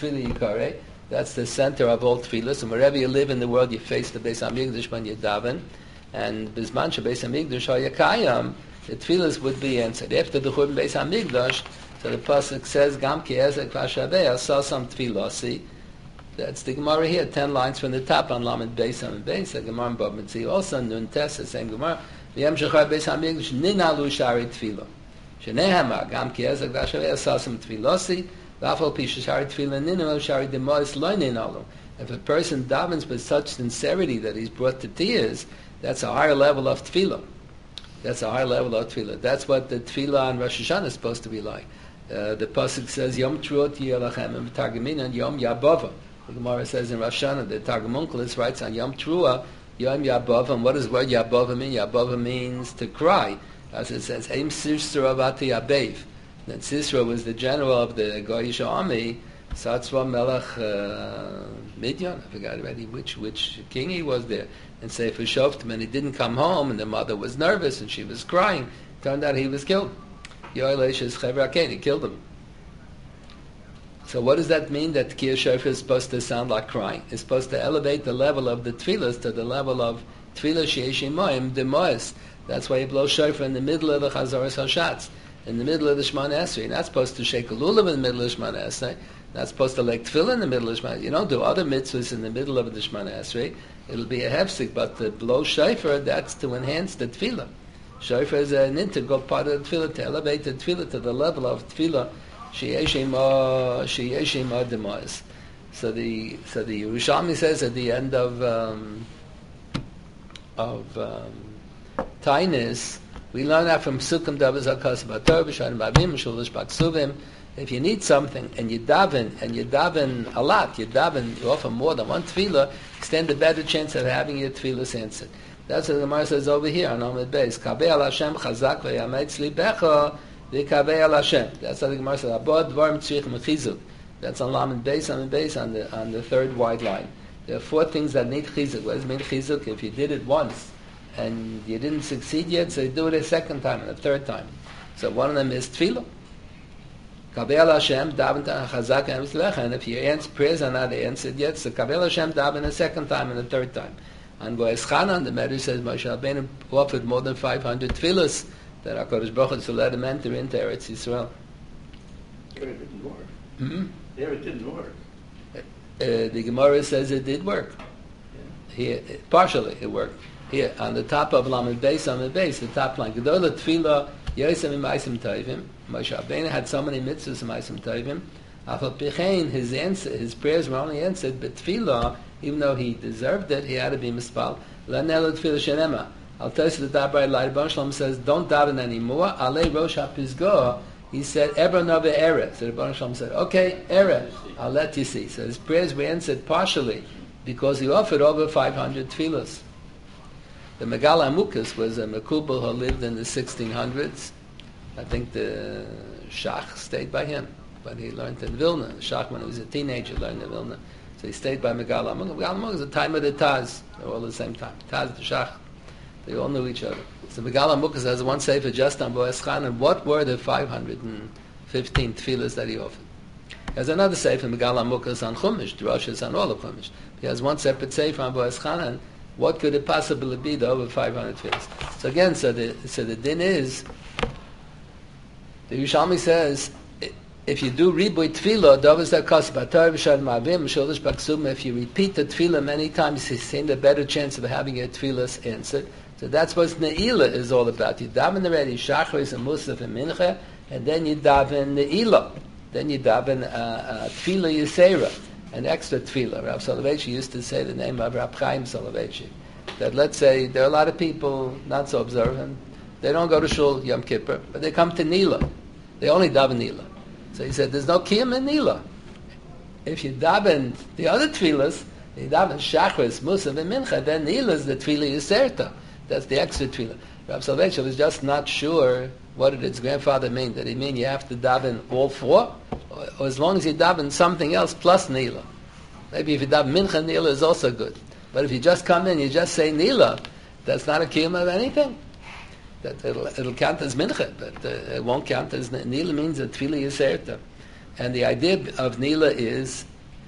the center of all tefillas. And wherever you live in the world, you face the Beis Hamikdash when you daven. And Bisman Beis Hamikdash Hayakayam, the tefillas would be answered after the Churban Beis Hamikdash. So the pasuk says, "Gam ki ezek v'ashavei saw some tefillah." That's the Gemara here, 10 lines from the top on Lamed Beis Hamid Beis. The Gemara in Bab Metzia also Nun Tes, the same Gemara. V'yem shechar Beis Hamikdash ninalu shari tefillah. Shenehama gam ki ezek v'ashavei asasam tefilasi v'afal pi shari tefillah ninalu shari demois lo ninalu. If a person davens with such sincerity that he's brought to tears, that's a higher level of tefillah. That's a higher level of tefillah. That's what the tefillah on Rosh Hashanah is supposed to be like. The pasuk says Yom Truot Yelachem and Targumin and Yom Yabava. The Gemara says in Rosh Hashanah, the Targum Onkelos writes on Yom Trua, Yom Yabava. And what does the word Yabava mean? Yabava means to cry. As it says, Eim Sisra Avati Abev. That Sisra was the general of the Goyish army, Satzva Melech Midian. I forgot already which king he was there. And Sefer Shoftim, and he didn't come home, and the mother was nervous, and she was crying. Turned out he was killed. Yoelesh's Chevra Kain, he killed him. So what does that mean? That Kiyah Shofar is supposed to sound like crying? It's supposed to elevate the level of the tefillas to the level of tefillah she'esh imoim demois. That's why you blow shofar in the middle of the Chazaras Hashatz, in the middle of the Shemana Esrei. You're not supposed to shake a lulav in the middle of the Shemana Esrei. You're not supposed to like tefillah in the middle of the Shemana Esrei. You don't do other mitzvahs in the middle of the Shemana Esrei. It'll be a hefsek, but the blow shofar, that's to enhance the tefillah. Shofar is an integral part of the tefillah, to elevate the tefillah to the level of tefillah she'esh imo demois. So the Yerushalmi says at the end of Tainus, we learn that from Sukkim Davos Hakas Bator B'Shanim Bavim Shulish Baksuvim. If you need something and you daven a lot, you offer more than one tefillah, stand a better chance of having your tefillahs answered. That's what the Gemara says over here on Amud Beis. Kabei al Hashem chazak ve'yametz libecha v'kabei al Hashem. That's what the Gemara says. Abod dvarim tzrich mechizuk. That's on Amud Beis on the third wide line. There are 4 things that need chizuk. What does it mean chizuk? If you did it once and you didn't succeed yet, so you do it a second time and a third time. So one of them is tefillah. Kabel Hashem daven chazak v'lecha, and if your prayers are not answered yet, so Kabel Hashem daven a second time and a third time. And Boaz Chanan, the Medrash says Moshe Rabbeinu offered more than 500 tefillahs that HaKadosh Baruch Hu to let him enter into Eretz Yisrael. But it didn't work. Mm-hmm. There it didn't work. The Gemara says it did work. Here, partially it worked. Here, on the top of Lamed Beis, the top line, Gedolah Tefillah Yosem Ma'asim Tovim. Moshe Rabbeinu had so many mitzvahs Ma'asim Tovim. Afal Pichein, his prayers were only answered, but Tefillah, even though he deserved it, he had to be mispal. Lanel Tefillah Shenema. I'll tell you the Dabar Lai Rebbeinu Shalom says, don't daven anymore. Alei Rosh HaPizgoah. He said, Ebra Nove Ere. So Rebbeinu Shalom said, okay, Ere, I'll let you see. So his prayers were answered partially because he offered over 500 tefillahs. The Megal Amukas was a Mekubal who lived in the 1600s. I think the Shach stayed by him, but he learned in Vilna. The Shach, when he was a teenager, learned in Vilna. So he stayed by Megal Amukas. Megal Amukas is the time of the Taz. They're all at the same time. Taz, the Shach. They all knew each other. So Megala Mukas has one sefer just on Boaz Chanan. What were the 515 tefillas that he offered? He has another sefer, Megala Mukas, on Chumash. Rosh is on all of Chumash. He has one separate sefer on Boaz Chanan. What could it possibly be, the over 500 tefillas? So again, so the din is, the Yerushalmi says, if you do ribuy tefillah, if you repeat the tefillah many times, you stand a better chance of having your tefillahs answered. So that's what Ne'ilah is all about. You daven already Shachris and Musaf and Mincha, and then you daven Ne'ilah. Then you daven Tefillah Yisera, an extra tefillah. Rav Soloveitchik used to say the name of Rav Chaim Soloveitchik. That let's say there are a lot of people not so observant. They don't go to Shul Yom Kippur, but they come to Ne'ilah. They only daven Ne'ilah. So he said, there's no kiyum in Ne'ilah. If you daven the other tefillahs, you daven Shachris, Musaf, and Mincha, then Ne'ilah is the tefillah Yiserta. That's the extra tefillah. Rav Soloveitchik was just not sure what did his grandfather mean. Did he mean you have to daven all four? Or as long as you daven something else plus Ne'ilah. Maybe if you daven Mincha, Ne'ilah is also good. But if you just come in, you just say Ne'ilah, that's not a kiyum of anything. That it'll count as mincha, but it won't count as Ne'ilah. Means a tefillah yiserta, and the idea of Ne'ilah is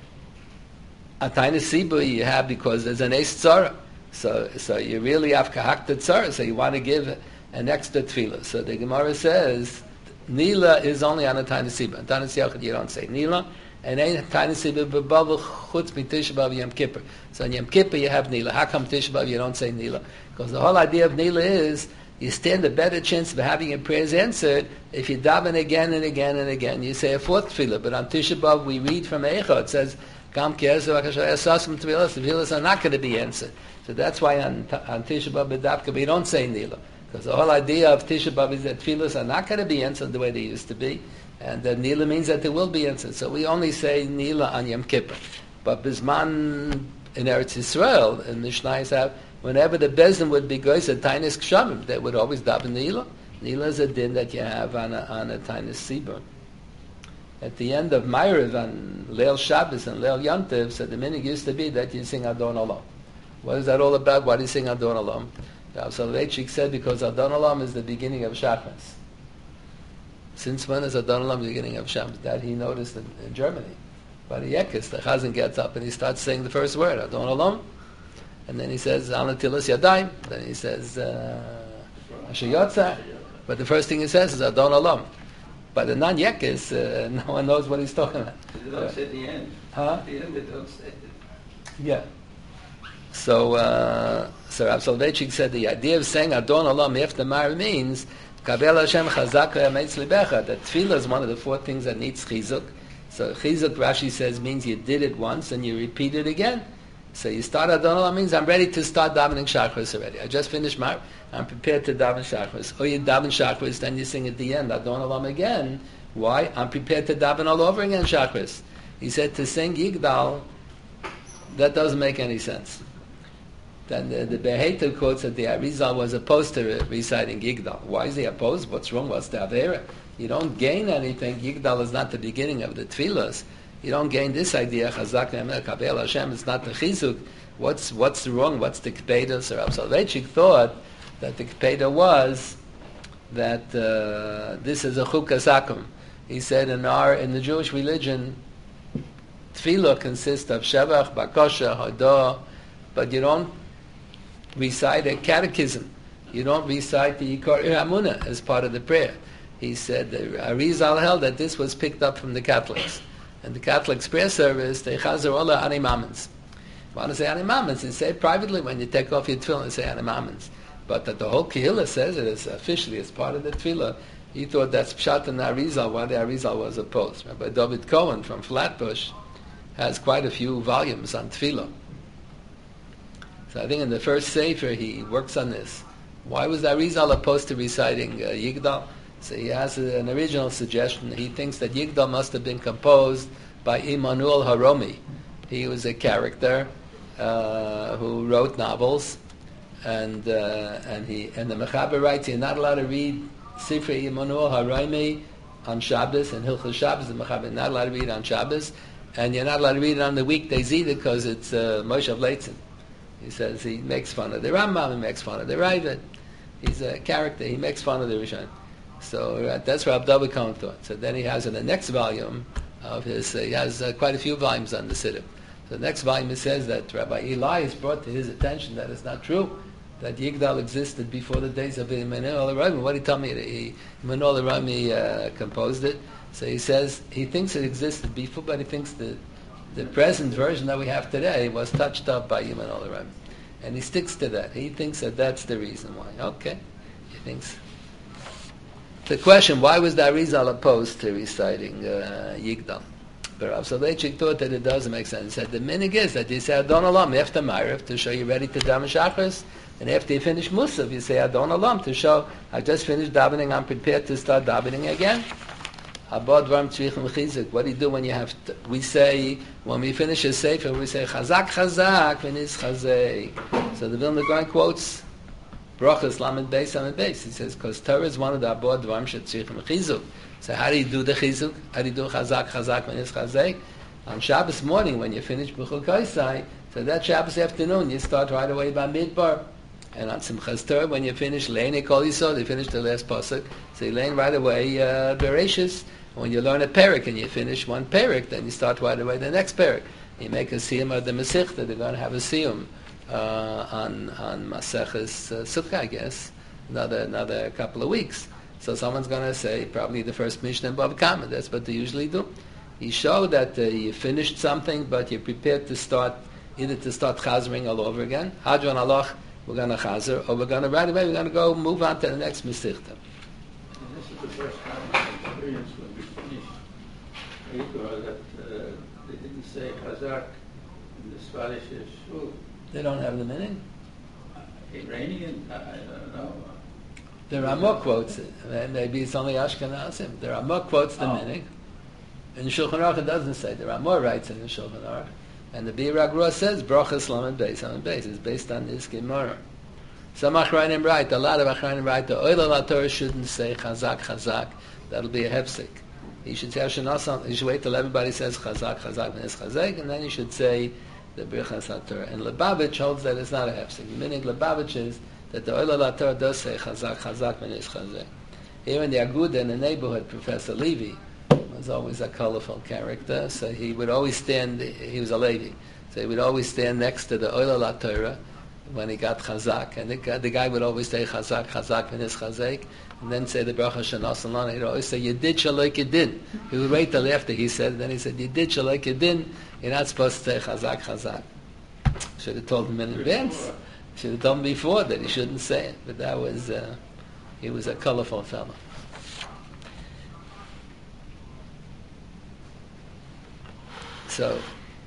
a tiny sibur you have because there's an ace tzara, so you really have kahakta tzara, so you want to give an extra tefillah. So the Gemara says Ne'ilah is only on a tiny sibur. On tiny sibur you don't say Ne'ilah, and a tiny sibur b'bavul chutz Tisha B'av Yom Kippur. So in Yom Kippur you have Ne'ilah. How come Tisha B'av you don't say Ne'ilah? Because the whole idea of Ne'ilah is you stand a better chance of having your prayers answered if you daven again and again and again. You say a fourth tefillah, but on Tisha B'av we read from Eicha. It says, "Gam ki ezer v'kasher tefillas." The tefillas are not going to be answered. So that's why on Tisha B'av b'davka we don't say Ne'ilah, because the whole idea of Tisha B'av is that tefillas are not going to be answered the way they used to be, and that Ne'ilah means that they will be answered. So we only say Ne'ilah on Yom Kippur. But Bisman in Eretz Yisrael, in Mishnayos have, whenever the Bezdin would be goyis at Tainis Kshamim, they would always daven Ne'ilah. Ne'ilah is a din that you have on a Tainis Sibur. At the end of Ma'ariv on Leil Shabbos and Leil Yontiv, so the minig used to be that you sing Adon Olam. What is that all about? Why do you sing Adon Olam? Rav Soloveitchik said because Adon Olam is the beginning of Shabbos. Since when is Adon Olam the beginning of Shabbos? That he noticed in Germany. By the Yekis, the Chazan gets up and he starts saying the first word, Adon Olam. And then he says, Al Natilas Yadayim. Then he says, Asher Yotzah. But the first thing he says is Adon Olam. By the non-Yekis, no one knows what he's talking about. They don't say the end. Huh? At the end they don't say it. Yeah. So Rav Soloveitchik said the idea of saying Adon Olam after Ma'ariv means Kabel Hashem Chazak Ha'emetz Libecha. That tefillah is one of the four things that needs chizuk. So chizuk, Rashi says, means you did it once and you repeat it again. So you start Adon Olam means I'm ready to start davening Shachris already. I just finished Ma'ariv. I'm prepared to daven Shachris. Or you daven Shachris, then you sing at the end Adon Olam again. Why? I'm prepared to daven all over again Shachris. He said to sing Yigdal, that doesn't make any sense. Then the Beheita quotes that the Arizal was opposed to reciting Yigdal. Why is he opposed? What's wrong? What's the Avera? You don't gain anything. Yigdal is not the beginning of the Tefillas. You don't gain this idea, Chazak Ne'emer Kabel Hashem, it's not the Chizuk. What's wrong? What's the Kpeda? So Rav Soloveitchik thought that the Kpeda was that this is a Chukas Akum. He said in the Jewish religion, Tefillah consists of Shevach, Bakosha, Hodah, but you don't recite a catechism. You don't recite the Yikar Hamunah as part of the prayer. He said, the Arizal held that this was picked up from the Catholics. And the Catholics' prayer service, they chazer ola animamens. Want to say animamens? They say it privately when you take off your tefillin and say animamens. But that the whole Kehillah says it is officially as part of the tefillah. He thought that's Pshat and Arizal, why the Arizal was opposed. Rabbi David Cohen from Flatbush has quite a few volumes on tefillah. So I think in the first Sefer he works on this. Why was Arizal opposed to reciting Yigdal? So he has an original suggestion. He thinks that Yigdal must have been composed by Immanuel Haromi. He was a character who wrote novels, and the Mechaber writes you're not allowed to read Sifrei Immanuel Haromi on Shabbos, and Hilchos Shabbos, the Mechaber not allowed to read on Shabbos, and you're not allowed to read it on the weekdays either because it's Moshe Leitzin. He says he makes fun of the Rambam, he makes fun of the Ravid. He's a character, he makes fun of the Rishon. So that's what Abdullah Cohen thought. So then he has in the next volume of his, he has quite a few volumes on the Siddur. So the next volume it says that Rabbi Eli has brought to his attention that it's not true, that Yigdal existed before the days of Immanuel Rami. What did he tell me? Immanuel Rami composed it. So he says he thinks it existed before, but he thinks the present version that we have today was touched up by Immanuel Rami. And he sticks to that. He thinks that that's the reason why. Okay. He thinks. The question, why was that Arizal opposed to reciting Yigdal? But Rav Soloveitchik thought that it doesn't make sense. He said the minig is that you say Adon Olam after Ma'ariv to show you're ready to daven Shachris, and after you finish Musaf you say Adon Olam to show I just finished davening, I'm prepared to start davening again. What do you do when you have we say when we finish a sefer we say Chazak Chazak v'nis Chazek. So the Vilna Gaon quotes Brachas Lamed Beis Lamed Beis. He says because Torah is one of the abod dvarim shetzrichim chizuk. So how do you do the chizuk? How do you do Chazak Chazak v'nis Chazek? On Shabbos morning when you finish B'chol Kaisai, so that Shabbos afternoon you start right away by Midbar. And on Simchas Torah when you finish Lein Kol Yisod, you finish the last pasuk, so you learn right away Bereshis. When you learn a parak and you finish one parak, then you start right away the next parak. You make a siyum of the Masechta. They're going to have a siyum on Maseches Sukkah, I guess, another couple of weeks. So someone's going to say probably the first Mishnah in Bava Kama. That's what they usually do. You show that you finished something, but you're prepared to start either to start chazering all over again. Hadron Allah, we're going to chazer, or we're going to right away we're going to go move on to the next Masechta. And this is the first time I experienced when we finished Yigdal that they didn't say Chazak in the Spanish shul. They don't have the meaning? Iranian, I don't know. The Ramah quotes it. Maybe it's only Ashkenazim. The Ramah quotes the meaning. In Shulchan Aruch it doesn't say. The Ramah writes in the Shulchan Aruch. And the Bir Agrua says, Brachas Lamed Beis Lamed Beis. It's based on this Gemara. Some Achrayim write, a lot of Achrayim write, the Oil of Torah shouldn't say Chazak, Chazak. That'll be a hefsek. You should say Hashanah, you should wait till everybody says Chazak, Chazak, and Chazak, and then you should say the Birchas HaTorah. And Lubavitch holds that it's not a hefsek. The meaning Lubavitch is that the Oil of Torah does say Chazak, Chazak, and Chazak. Here in the Aguda in the neighborhood, Professor Levy was always a colorful character, so he would always stand, he was a Levi, so he would always stand next to the Oil of Torah when he got Chazak, and the guy would always say Chazak, Chazak, and his Chazak, and then say the Bracha Shana Salana. He'd always say, you did Shalok Yedin. He would wait till after he said it, then he said, you did Shalok Yedin, you're not supposed to say Chazak, Chazak. Should have told him in advance. Should have told him before that he shouldn't say it, but that was, he was a colorful fellow. So,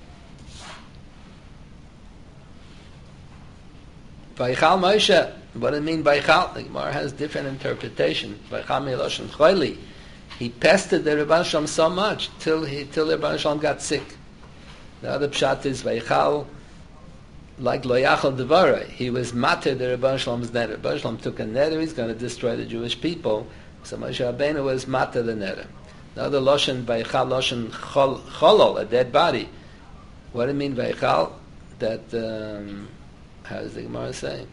Vaychal Moshe, what does it mean Vaychal? The Gemara has different interpretation. Vaychal Miloshen Choyli. He pestered the Rebbeinu Shalom so much till the Rebbeinu Shalom got sick. The other pshat is Vaychal, like Lo Yachal Devara. He was matter the Rebbeinu Shalom's neder. Rebbeinu Shalom took a neder, he's going to destroy the Jewish people. So Moshe Rabbeinu was matter the neder. The other Loshen Vaychal, Loshen Cholol, a dead body. What do you mean Vaychal? That, how does the Gemara say?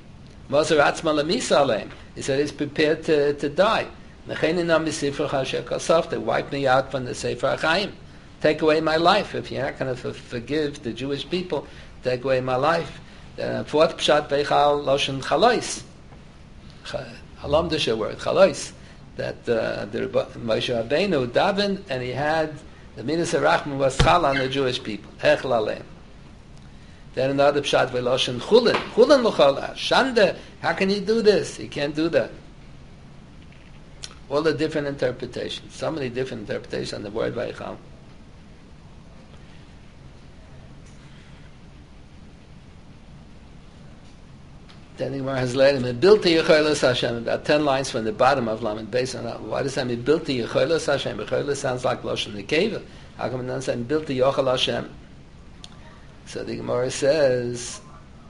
He said he's prepared to die. They wiped me out from the Sefer HaChaim. Take away my life. If you're not going to forgive the Jewish people, take away my life. Fourth pshat Vaychal Loshen Chalois. Halom Desha word, Chalois. That the Moshe Rabbeinu davened and he had the Minas HaRachman was chal on the Jewish people. Ech lalem. Then another pshat veloshen chulin. Chulin l'chola. Shanda. How can he do this? He can't do that. All the different interpretations. So many different interpretations on the word Vaychal. Then the Gemara has later, Bilti Yecholos Hashem, about 10 lines from the bottom of Lamed Beis. Why does that mean Bilti Yecholos Hashem? Yecholos sounds like Loshen Nekeva. How come it doesn't say Bilti Yochel Hashem? So the Gemara says,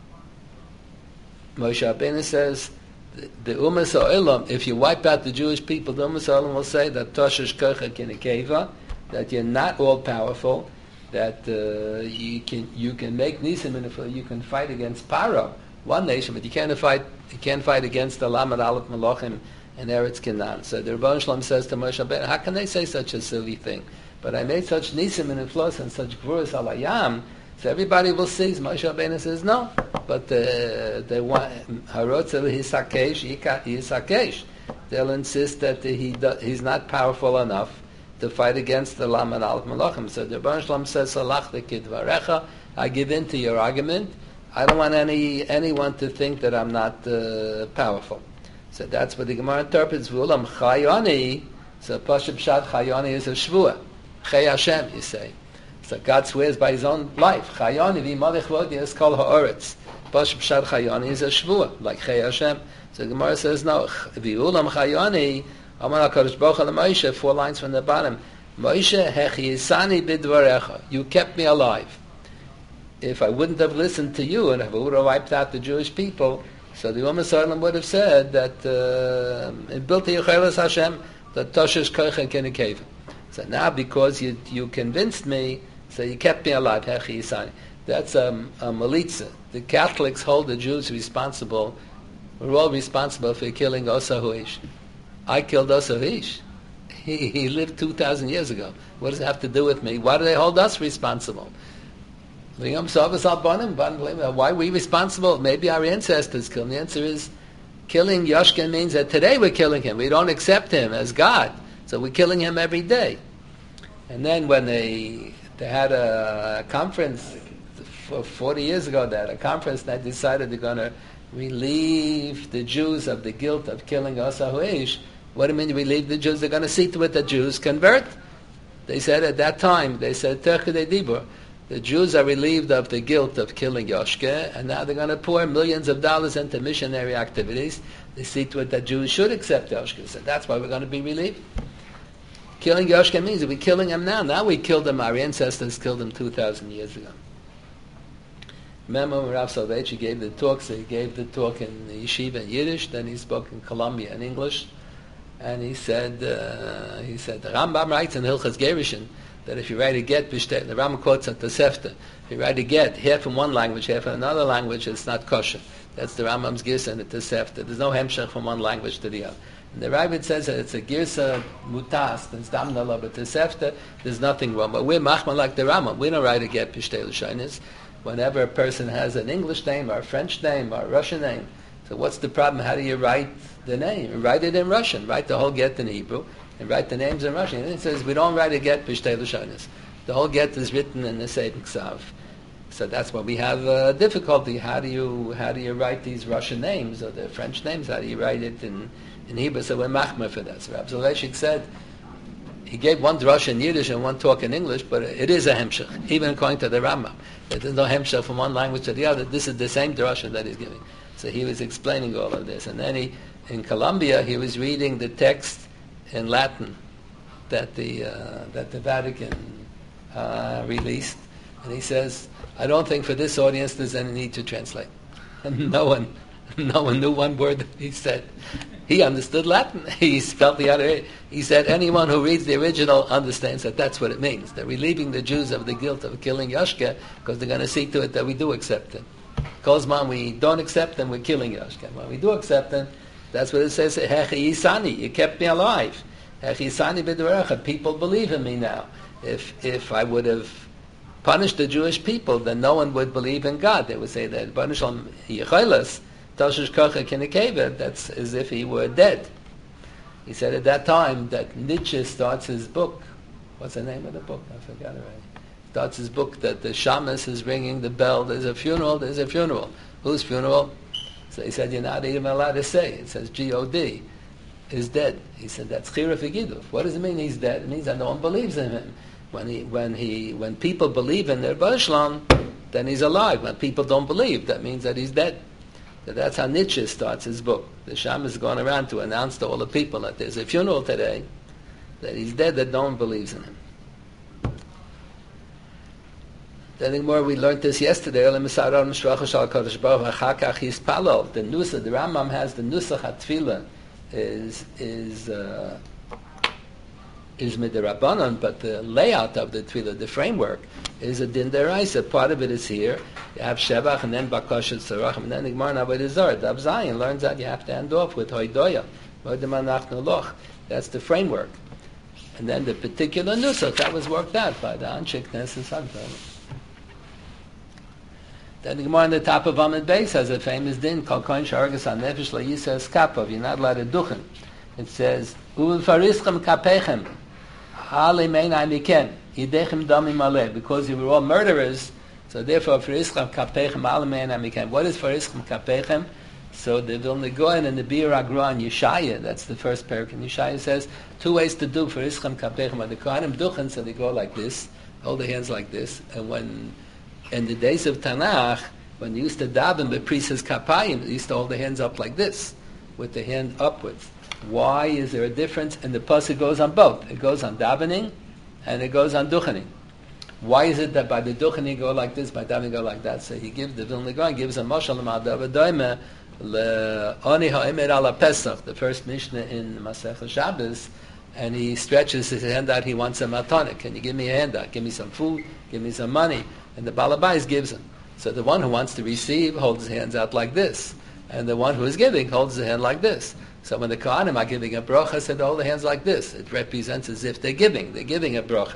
Moshe Rabbeinu says, the Umas Ha'olam, if you wipe out the Jewish people, the Umas Ha'olam will say that Toshesh Kochek in Nekeva, that you're not all powerful, that you can make nisim, and you can fight against Paro, one nation, but you can't fight against the Lamed Aleph Malachim and Eretz Canaan. So the Rebbeinu Shalom says to Moshe Rabbeinu, how can they say such a silly thing? But I made such nisim and inflos and such gvuras alayam, so everybody will see. Moshe Rabbeinu says no, but they want harotzel hisakesh. They'll insist that he's not powerful enough to fight against the Lamed Aleph Malachim. So the Rebbeinu Shalom says, Salachti kidvarecha, I give in to your argument. I don't want anyone to think that I'm not powerful. So that's what the Gemara interprets. V'ulam chayoni. So Pashup Pshat chayoni is a shvua. Chay Hashem, you say. So God swears by His own life. Chayoni v'malech v'odi is called ha'oretz. Pashup Pshat chayoni is a shvua, like Chay Hashem. So the Gemara says, no, v'ulam chayoni, Amar HaKadosh Baruch Hu Moshe, 4 lines from the bottom. Moshe hechiyisani bidvarecha. You kept me alive. If I wouldn't have listened to you and if I would have wiped out the Jewish people, so the Ummah Yisrael would have said that it built the Yechelas Hashem, that Toshish Koich and Kenikeva. So now because you convinced me, so you kept me alive, hechiyisani. That's a malitza. The Catholics hold the Jews responsible. We're all responsible for killing Osahu Ish. I killed Osahu Ish. He lived 2,000 years ago. What does it have to do with me? Why do they hold us responsible? Why are we responsible? Maybe our ancestors killed him. The answer is, killing Yoshkin means that today we're killing him. We don't accept him as God. So we're killing him every day. And then when they had a conference 40 years ago, they decided they're going to relieve the Jews of the guilt of killing Osahu Ish. What do you mean relieve the Jews? They're going to see to it that Jews convert. They said at that time, Terchidei Dibur, the Jews are relieved of the guilt of killing Yoshke, and now they're going to pour millions of dollars into missionary activities. They see to it that Jews should accept Yoshke. So that's why we're going to be relieved. Killing Yoshke means that we're killing him now. Now we killed him. Our ancestors killed him 2,000 years ago. Remember when Rav Soloveitchik gave the talk? So he gave the talk in the yeshiva in Yiddish, then he spoke in Columbia in English, and he said the Rambam writes in Hilchas Gerushin that if you write a get, the Rambam quotes at the Tosefta, if you write a get, half in one language, half in another language, it's not kosher. That's the Rambam's girsa in the Tosefta. There's no hemshech from one language to the other. And the Ravid says that it's a girsa mutas, it's damnala, but Tosefta, there's nothing wrong. But we're machman like the Rambam. We don't write a get pishtei l'shainis. Whenever a person has an English name, or a French name, or a Russian name, so what's the problem? How do you write the name? Write it in Russian. Write the whole get in Hebrew. And write the names in Russian. And it says we don't write a get b'shtei l'shonos. The whole get is written in the Sefer Ksav. So that's why we have difficulty. How do you write these Russian names or the French names? How do you write it in Hebrew? So we're machmer for that. So Rav Soloveitchik said he gave one drasha in Yiddish and one talk in English, but it is a hemshech, even according to the Rambam. There's no hemshech from one language to the other. This is the same drasha that he's giving. So he was explaining all of this, and then in Columbia he was reading the text in Latin that the Vatican released, and he says, I don't think for this audience there's any need to translate. And no one knew one word that he said. He understood Latin. He spelled the other. He said anyone who reads the original understands that that's what it means. They're relieving the Jews of the guilt of killing Yoshke because they're going to see to it that we do accept him. Kozman, we don't accept him, we're killing Yoshke. When we do accept him, that's what it says, Hechi Yisani, you kept me alive. Hechi Yisani b'derecha, people believe in me now. If I would have punished the Jewish people, then no one would believe in God. They would say that Banishal Yechelas, Toshish Kocha Kenikeva, that's as if he were dead. He said at that time that Nietzsche starts his book. What's the name of the book? I forgot already. Starts his book that the shamus is ringing the bell. There's a funeral. Whose funeral? So he said, you're not even allowed to say. It says G-O-D, is dead. He said, that's chira figiduf. What does it mean he's dead? It means that no one believes in him. When people believe in their Bashlam, then he's alive. When people don't believe, that means that he's dead. So that's how Nietzsche starts his book. The shamus is going around to announce to all the people that there's a funeral today, that he's dead, that no one believes in him. Then more, we learned this yesterday. The Nusach, the Rambam has the Nusach HaTfilah is is midrabanan, but the layout of the tefillah, the framework, is a din deraisa. Part of it is here. You have shevach and then bakashat sarachim, and then the Gemara Avodah Zarah. Daf Zayin learns that you have to end off with hoidoya, moedemanachnu loch. That's the framework. And then the particular nusach that was worked out by the Anshe Knesset Sagdal. Then the Gemara on the top of Amud Beis has a famous din called Kohen Shargas HaNefesh LaYisa Eskapov. You're not allowed to duchen. It says, "U'v'farischem kapechem ha'alei meinai miken yidechem damim aleh." Because you were all murderers, so therefore farischem kapechem ha'alei meinai miken. What is farischem kapechem? So the Vilna Gaon and the Bir Agra in Yeshaya, that's the first parak in Yeshaya, says two ways to do farischem kapechem. When the Kohanim duchen, so they go like this, hold their hands like this, and when in the days of Tanakh, when they used to daven, the priest says kapayim, they used to hold the hands up like this, with the hand upwards. Why is there a difference? And the pasuk goes on both. It goes on davening, and it goes on duchening. Why is it that by the duchening go like this, by davening go like that? So he gives, the Vilna Gaon gives a mashal l'ma'adav doime le'oni ha'emer ala Pesach, the first Mishnah in Masechah Shabbos, and he stretches his hand out, he wants a matana. Can you give me a handout? Give me some food, give me some money. And the Balabais gives him. So the one who wants to receive holds his hands out like this. And the one who is giving holds his hand like this. So when the Kohanim are giving a bracha, said hold the hands like this. It represents as if they're giving a bracha.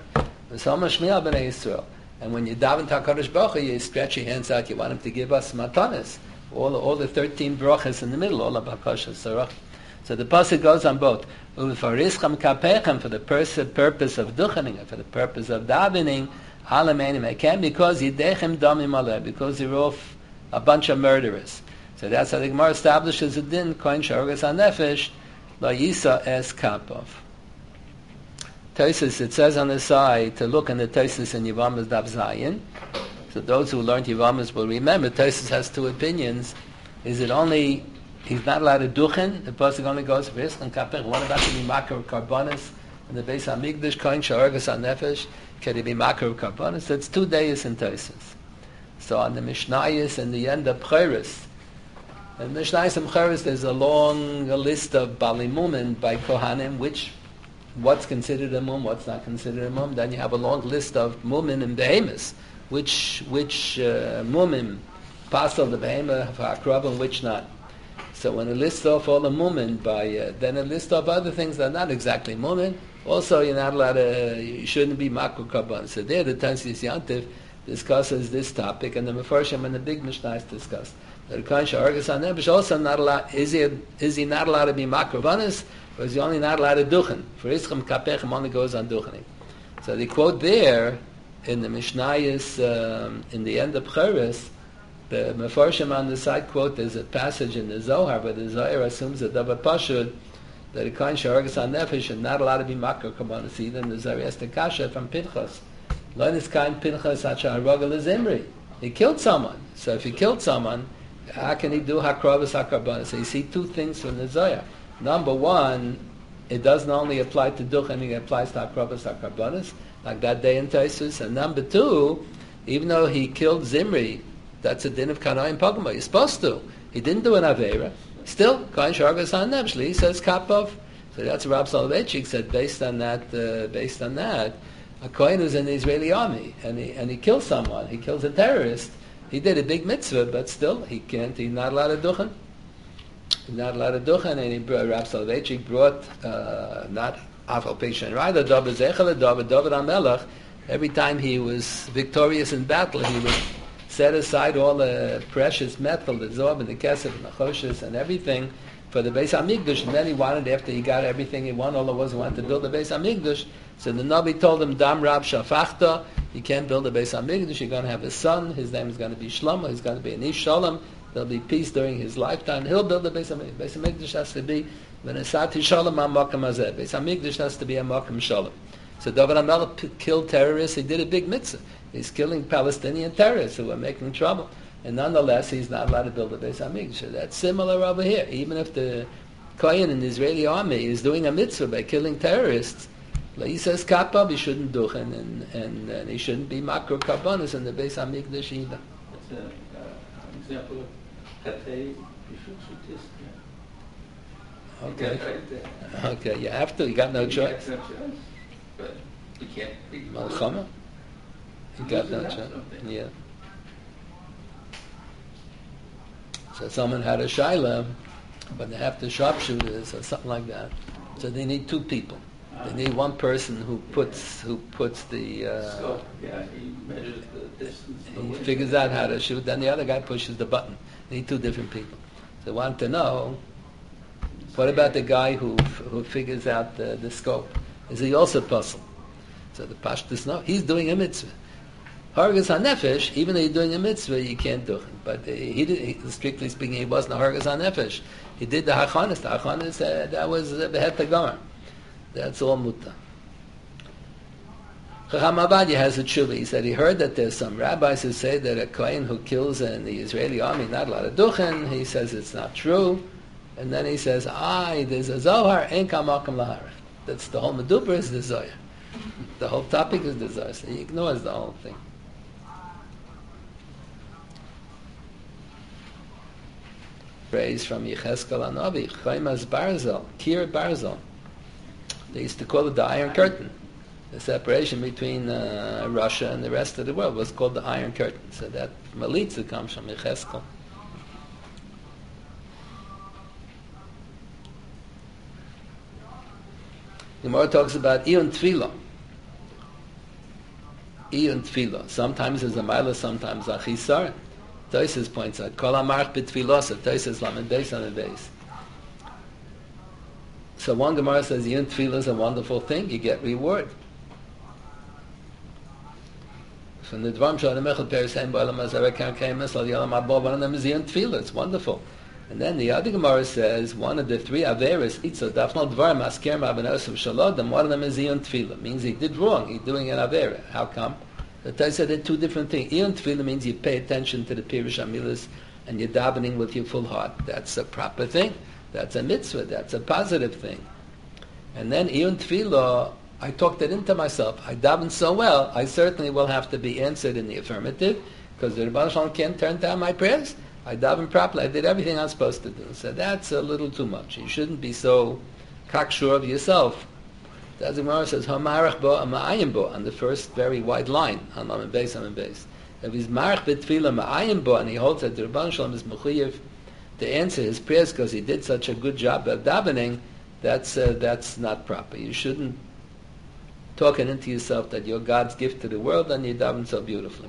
And when you daven to HaKadosh Baruch Hu, you stretch your hands out, you want him to give us matanas. All the 13 brachas in the middle, all of HaKadosh Sarach. So the pasuk goes on both. For the purpose of duchening, for the purpose of davening, because yidechem damim aleh, because you're off a bunch of murderers. So that's how the Gemara establishes a din, Kohen Shargas HaNefesh LaYisa Eskapov. Tosfos, it says on the side to look in the Tosfos in Yevamos Daf Zayin. So those who learned Yevamos will remember Tosfos has two opinions. Is it only he's not allowed to duchen? The pasuk only goes for Ischon Kapech. What about the Mimakar Karbonis in the Beis Hamikdash? Kohen Shargas HaNefesh. Can it be Makar Karbonis? So it's 2 days in Tosfos. So on the Mishnayos and the end of Bcheres, in Mishnayos and Bcheres there's a long list of Balimumin by Kohanim, what's considered a mum, what's not considered a mum. Then you have a long list of mumin and behemoths, which mumim passel the behemoth for akrav and which not. So when it lists off all the mumin then it lists off other things that are not exactly mumin. Also, you're not allowed to, you shouldn't be makar karban. So there, the Tansis Yantiv discusses this topic, and the Mefarshim and the big Mishnayos discuss. The Kohen Shargas HaNefesh also not allowed. Is he not allowed to be makar karbanis, or is he only not allowed to duchen? For Ischem Kapechem only goes on duchening. So the quote there in the Mishnayos in the end of Bcheres, the Mefarshim on the side quote. There's a passage in the Zohar, but the Zohar assumes that Davar Pashud, that a Kohen Shargas HaNefesh is not allowed to be makar karbanis either, and the Zohar has to kasha from Pinchas. Loinis kain Pinchas hacha haragal Zimri. He killed someone. So if he killed someone, how can he do hakravas hakarbanis? So you see two things from the Zohar. Number one, it doesn't only apply to duchening, it applies to hakravas hakarbanis, like that day in Tosfos. And number two, even though he killed Zimri, that's a din of Kanoim Pagama. You're supposed to. He didn't do an Aveira. Still, Kohen Shargas HaNefesh, he says Kapov. So that's what Rab Soloveitchik said. Based on that, a Kohen who's in the Israeli army and he kills someone. He kills a terrorist. He did a big mitzvah, but still he can't. He's not allowed to duchen. He's not allowed to duchen. And Rab Soloveitchik brought not Afal Peshan Rida David Zechel David HaMelech. Every time he was victorious in battle, he would set aside all the precious metal, the Zohar and the Kesef and the Choshes and everything for the Beis HaMikdash. And then he wanted, after he got everything he wanted, all it was he wanted to build the Beis HaMikdash. So the Navi told him, Dam Rab Shafachta, you can't build the Beis HaMikdash, you're going to have a son, his name is going to be Shlomo, he's going to be an Ish Shalom, there'll be peace during his lifetime, he'll build the Beis HaMikdash. Beis HaMikdash has to be, V'nesati Shalom HaMakam Hazeh. Beis HaMikdash has to be a Makam Shalom. So David HaMelech killed terrorists, he did a big mitzvah. He's killing Palestinian terrorists who are making trouble. And nonetheless, he's not allowed to build a Beis HaMikdash. So that's similar over here. Even if the Kohen in the Israeli army is doing a mitzvah by killing terrorists, he says Kappa, he shouldn't duchen, and he shouldn't be makar karbanis in the Beis HaMikdash either. That's an example of Hatei Bishuk Okay. Okay, you have to. You got no choice. but you can't. Malchama. You got that, John? Yeah. So someone had a shaila, but they have the sharpshooters or something like that. So they need two people. They need one person who puts the Scope. Yeah, he measures the distance. he figures out how to shoot. Then the other guy pushes the button. They need two different people. So they want to know, what about the guy who figures out the scope? Is he also puzzled? So the pashtus no, he's doing a mitzvah. Hargas HaNefesh, even though you're doing a mitzvah, you can't do it. But strictly speaking, he wasn't a Hargas HaNefesh. He did the Hachanis. The Hachanis, that was Behet HaGomer. That's all muta. Chacham Avadia has a tshuva. He said he heard that there's some rabbis who say that a kohen who kills in the Israeli army not allowed to duchen. He says it's not true. And then he says, there's a Zohar, ein kamakom laharich. That's the whole meduber is the Zohar. The whole topic is the Zohar. So he ignores the whole thing. Phrase from Yecheskel Hanavi, Chaimas Barzel, Kir Barzel. They used to call it the Iron Curtain. The separation between Russia and the rest of the world was called the Iron Curtain. So that Malitza comes from Yecheskel. The Gemara talks about Iyun Tefillah. Iyun Tefillah. Sometimes there's a Maila, sometimes a Chisar. Tosis points out, Kol HaMarach B'Tfilosa, Tosis Lamed Beis on the base. So one Gemara says, Iyun Tefillah is a wonderful thing, you get reward. From the Dvarim Shal Mechel Peres Hein Ba'olam Hazeh Kan Keimes Al Yolam Haba, one of them is Iyun Tefillah, it's wonderful. And then the other Gemara says, one of the three Averis, Itzo, Dafnal Dvarim, Asker Ma'abenos Shalodam, one of them is Iyun Tefillah. Means he did wrong, he's doing an Avera. How come? The Torah said they're two different things. Iyun Tefillah means you pay attention to the Pirush HaMilas and you're davening with your full heart. That's a proper thing. That's a mitzvah. That's a positive thing. And then Iyun Tefillah, I talked it into myself. I daven so well, I certainly will have to be answered in the affirmative because the Rebbe Shalom can't turn down my prayers. I daven properly. I did everything I'm supposed to do. So that's a little too much. You shouldn't be so cocksure of yourself. As the Gemara says, "Hamarach bo ama'ayim bo," on the first very wide line on Lamed Beis, Lamed Beis. If he's marach b'tefillah ma'ayim bo, and he holds that the Rebbe Shalom is mechuyev to answer his prayers because he did such a good job of davening, that's not proper. You shouldn't talk it into yourself that you're God's gift to the world and you daven so beautifully.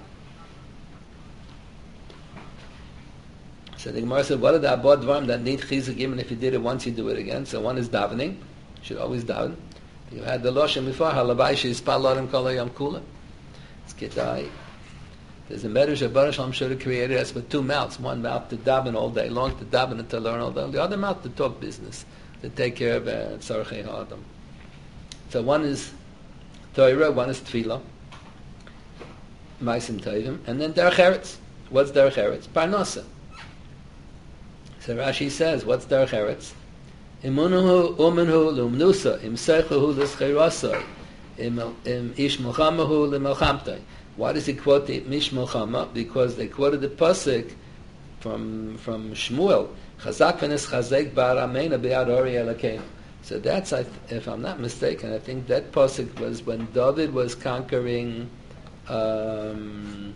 So the Gemara said, what are the abod dvarim that need chizuk even if you did it once, you do it again? So one is davening. You should always daven. You had the Loshem before, Halabai Sheyispal Lorim Kol Hayom Kula. It's Kedai. There's a Medrash that Baruch Shalom should have created us with two mouths. One mouth to daven all day long, to daven and to learn all day. The other mouth to talk business, to take care of Tzarchei Ha'adam. So one is Torah, one is Tefillah, Maisim Tovim, and then Derech Eretz. What's Derech Eretz? Parnasa. So Rashi says, what's Derech Eretz? Imunuhu umenhu lumnusa, im seichuhu l'schirasai, im ish mulchamahu l'melchamtai. Why does he quote the Mish Mulchama? Because they quoted the pasuk from Shmuel, Chazak v'nes chazek ba'arameina be'ad ori elakeinu. So that's, if I'm not mistaken, I think that pasuk was when David was conquering Aram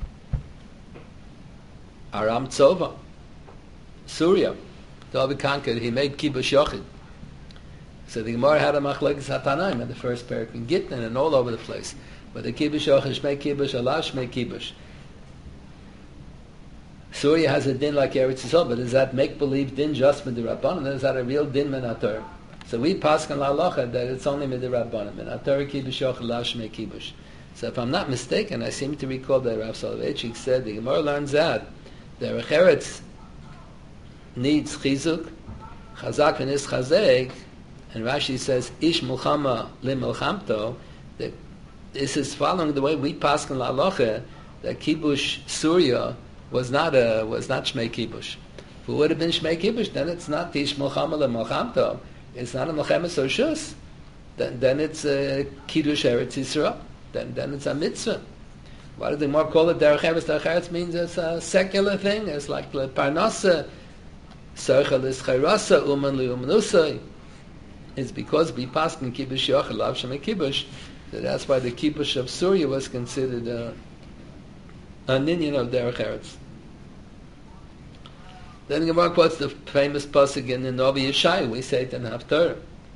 Tzova, Syria. David conquered, he made Kibush Yochid. So the Gemara had a machlokes hatanaim in the first parak in Gittin and all over the place. But the Kibush Yochid, Shmei Kibush, Allah Shmei Kibush. Syria has a din like Eretz Yisrael, but is that make-believe din just with the Rabbanim? Is that a real din min HaTorah? So we pass on halacha that it's only with the Rabbanim. Min HaTorah Kibush Yochid, Allah Shmei Kibush. So if I'm not mistaken, I seem to recall that Rav Soloveitchik said, the Gemara learns that Derech Eretz needs chizuk, chazak and is chazek, and Rashi says ish mulchama limilchamto. That this is following the way we paskin la'aloche that kibush Surya was not shmei kibush. If it would have been shmei kibush, then it's not ish mulchama limilchamto. It's not a melchemes oshus. Then it's kiddush eretz Yisrael. Then it's a mitzvah. Why do the more call it derech eretz? Derech eretz means it's a secular thing. It's like the parnasa. Seichel is chayrasa uman liumanusay. is because we pass in Kibbush Yochel, Lav Shem Kibbush, that's why the Kibbush of Surya was considered an Indian of Derech Eretz. Then the Gemara quotes the famous pasuk in the Novi Yeshai. We say it in Haftarah.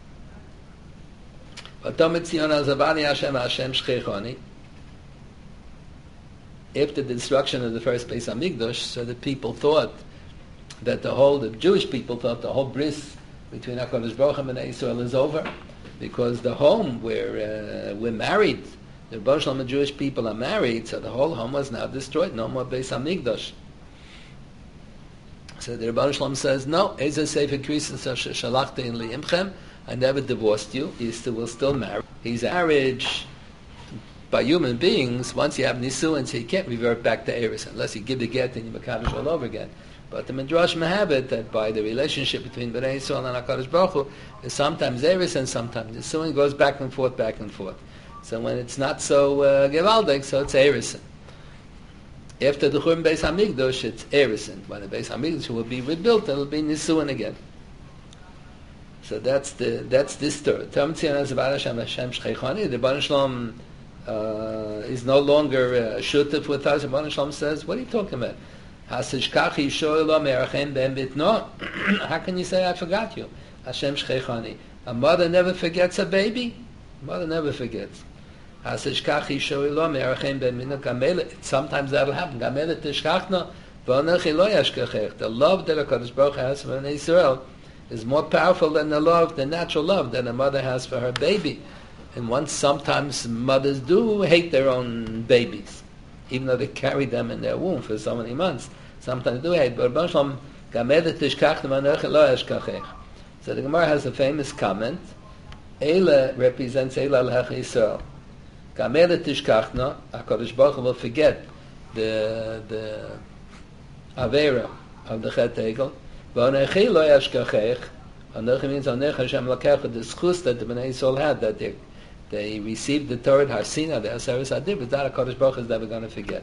After the destruction of the first Beis Hamikdash, so the people thought that the Jewish people thought the whole bris between HaKadosh Baruch Hu and Israel is over, because the home where we're married, the Rebbeinu Shalom and Jewish people are married, so the whole home was now destroyed. No more Beis Hamikdash. So the Rebbeinu Shalom says, no, Eza Sefer Krisis Shalachta in Liimchem, I never divorced you, you will still marry. He's marriage by human beings, once you have Nisuin, so you can't revert back to Eris, unless you give the get and you Makadosh all over again. But the Midrashim have it that by the relationship between Bnei Yisrael and HaKadosh Baruch Hu, is sometimes Eris and sometimes Nisuin, goes back and forth, back and forth. So when it's not so Gevaldik, so it's Erison. After the Churban Beis Hamikdash, it's Erison. When the Beis Hamikdash will be rebuilt, it'll be Nisuin again. So that's this story. The Rebbeinu Shalom is no longer shutef with us. The Rebbeinu Shalom says, what are you talking about? How can you say I forgot you? Hashem Shcheichani. A mother never forgets a baby. A mother never forgets. Sometimes that'll happen. The love that HaKadosh Baruch Hu has for Israel is more powerful than the natural love that a mother has for her baby. And sometimes mothers do hate their own babies, even though they carry them in their womb for so many months. Sometimes they do hate. But so the Gemara has a famous comment. Eila represents Eila L'Hech Yisrael. Gamele Tishkachna, HaKadosh Baruch Hu will forget the Avera of the Chet Egel. V'onechi lo yashkachech. Onechi means Onechi Hashem Lakecha, the schus that the Bnei Yisrael had, that they received the Torah Harsina, the Aseres Adib, but that HaKadosh Baruch Hu is never going to forget.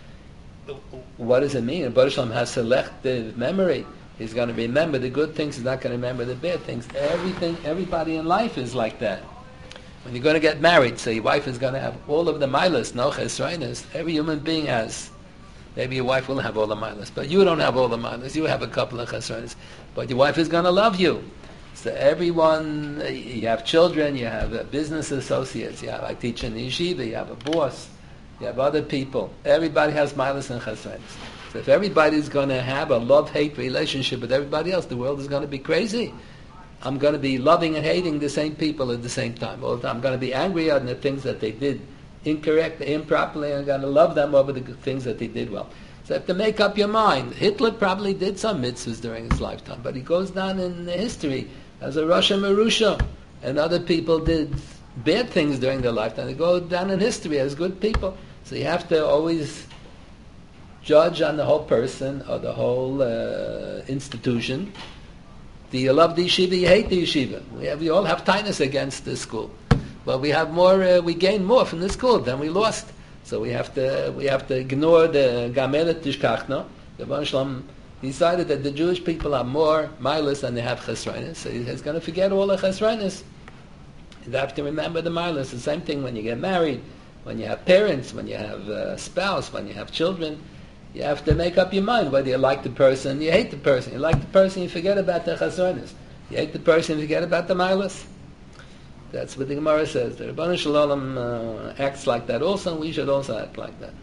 What does it mean? Baruch Shalom has selective memory. He's going to remember the good things, he's not going to remember the bad things. Everybody in life is like that. When you're going to get married, so your wife is going to have all of the milas, no chesroinus. Every human being has. Maybe your wife will have all the milas, but you don't have all the milas. You have a couple of chesroinus. But your wife is going to love you. So everyone, you have children, you have business associates, you have, I teach in yeshiva, you have a boss, you have other people. Everybody has milas and chesroinus. So if everybody's going to have a love-hate relationship with everybody else, the world is going to be crazy. I'm going to be loving and hating the same people at the same time. All the time. I'm going to be angry at the things that they did incorrect, improperly, and I'm going to love them over the things that they did well. So you have to make up your mind. Hitler probably did some mitzvahs during his lifetime, but he goes down in history as a Rasha Merusha, and other people did bad things during their lifetime. They go down in history as good people. So you have to always judge on the whole person or the whole institution. Do you love the yeshiva? You hate the yeshiva. We all have tightness against the school, but we have more. We gain more from the school than we lost. So we have to ignore the gamelet tishkachna. The Rebbeinu Shalom decided that the Jewish people are more milas than they have chesroinus. So he's going to forget all the chesroinus. You have to remember the milas. The same thing when you get married, when you have parents, when you have a spouse, when you have children. You have to make up your mind whether you like the person, you hate the person. You like the person, you forget about the chasronis. You hate the person, you forget about the milas. That's what the Gemara says. The Rebbeinu Shalom acts like that also, and we should also act like that.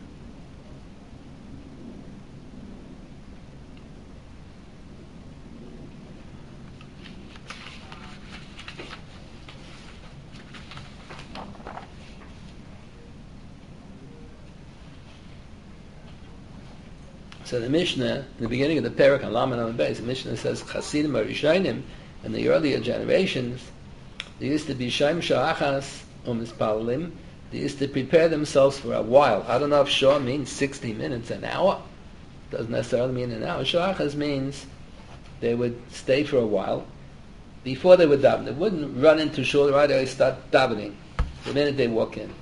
So the Mishnah, in the beginning of the Perek on Laman on the base, the Mishnah says Chasidim or Rishonim in the earlier generations, they used to be Shem Sha'achas U'Mispalalim. They used to prepare themselves for a while. I don't know if Shah means 60 minutes, an hour. Doesn't necessarily mean an hour. Sha'achas means they would stay for a while before they would daven. They wouldn't run into shul right away, start davening the minute they walk in.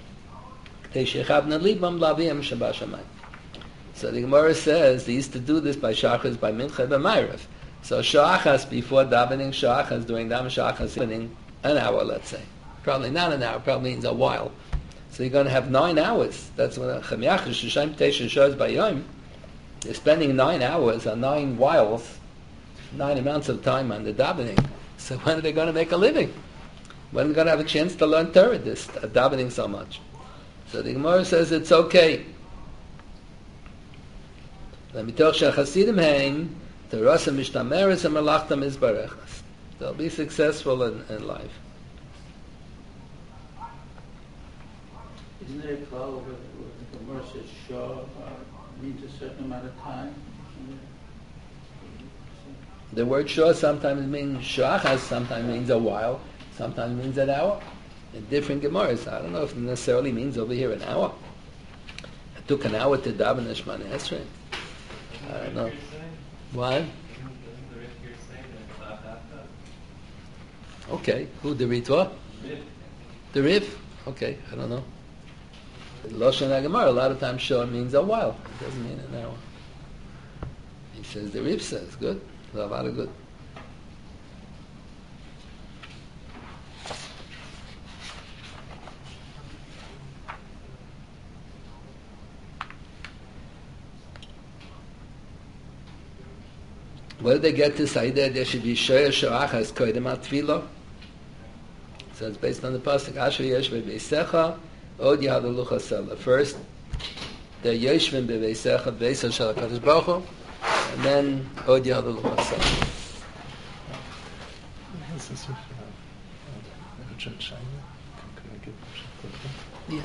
So the Gemara says they used to do this by Shachas, by Mincha, by Ma'ariv. So Shachas before davening, Shachas during davening, Shachas davening an hour, let's say. Probably not an hour, probably means a while. So you're going to have 9 hours. That's what Chamiach Shushaim Tesha shows by Yom. You're spending 9 hours or 9 whiles, 9 amounts of time on the davening. So when are they going to make a living? When are they going to have a chance to learn Torah, this davening so much? So the Gemara says it's okay. They'll be successful in life. Isn't there a clause where the Gemara says Shah means a certain amount of time? The word Shah sometimes means Shachas, sometimes means a while, sometimes means an hour. In different Gemaras. I don't know if it necessarily means over here an hour. It took an hour to daven the Shemana Esrei. I don't know. What? Okay. Who, the Ritva? The Rif? Okay, I don't know. Lashon HaGemara, a lot of times Shah means a while. It doesn't mean an hour. He says, the Rif says, good. A lot of good. Where did they get this idea there should be Shoya Shoachas Koidem HaTfilah? So it's based on the pasuk Asher Yesh Be'Beisecha Od Yad Lucha Sela. First, they're Yeshvim Be'Beisecha Be'Eisa Shel HaKadosh Baruch Hu, and then Od Yad Lucha Sela. Yeah.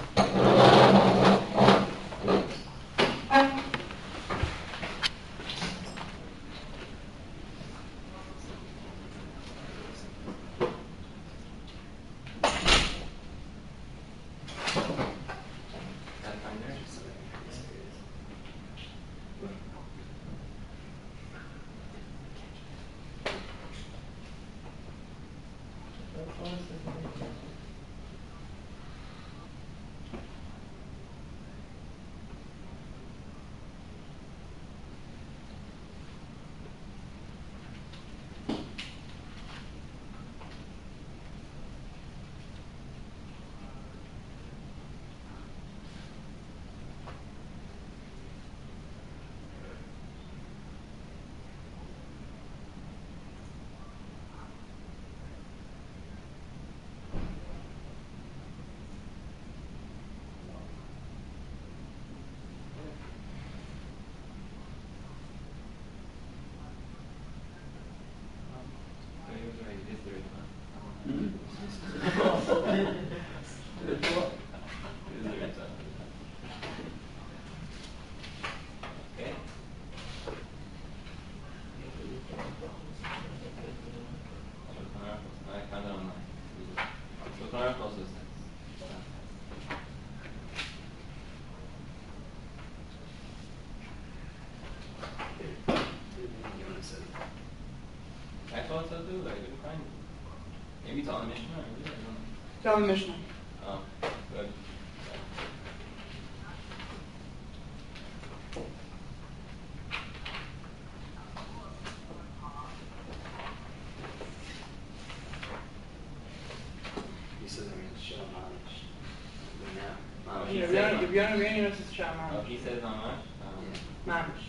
Maybe it's on the Mishnah. It's on the Mishnah. Oh, good. He says, I mean, it's Shah Mamish. Oh, Yeah, he if said you don't agree, it's Shah Oh, Mamish. he says not much? Mamish.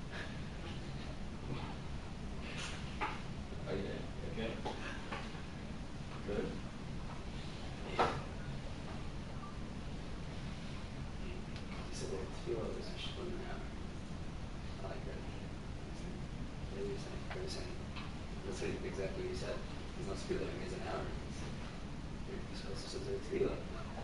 Oh, yeah. Okay. Good. He said that tefillah was a shpun now. I like that. What are you saying? What are you saying? That's what exactly what he said. There's no tefillah means an hour. You're supposed to say tefillah.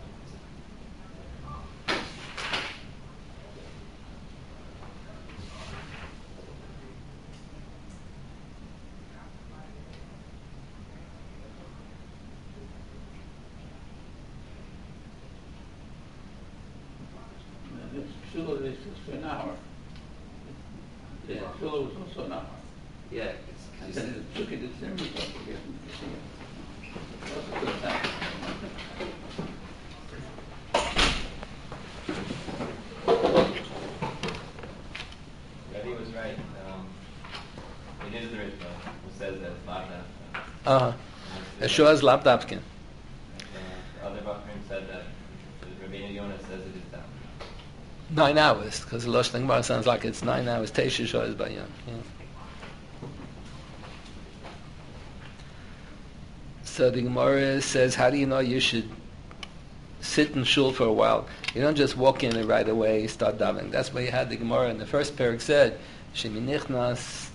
Tefillah is just for an hour. Yeah. Tefillah was also an hour. Yeah, And because then it took it to December, so I forget to see it. That was a good time. Rebbe was right. It is the Ritva who says that it's Lata. Uh-huh. Eshua is lapdavkin. The other Bachrim said that Rabbeinu Yonah says it is down. 9 hours, because the Lashon Gemara sounds like it's 9 hours. Teisha Shua is Bayan. Yeah. So the Gemara says, how do you know you should sit in shul for a while? You don't just walk in and right away start davening. That's why you had the Gemara in the first parak said, Shemi nichnas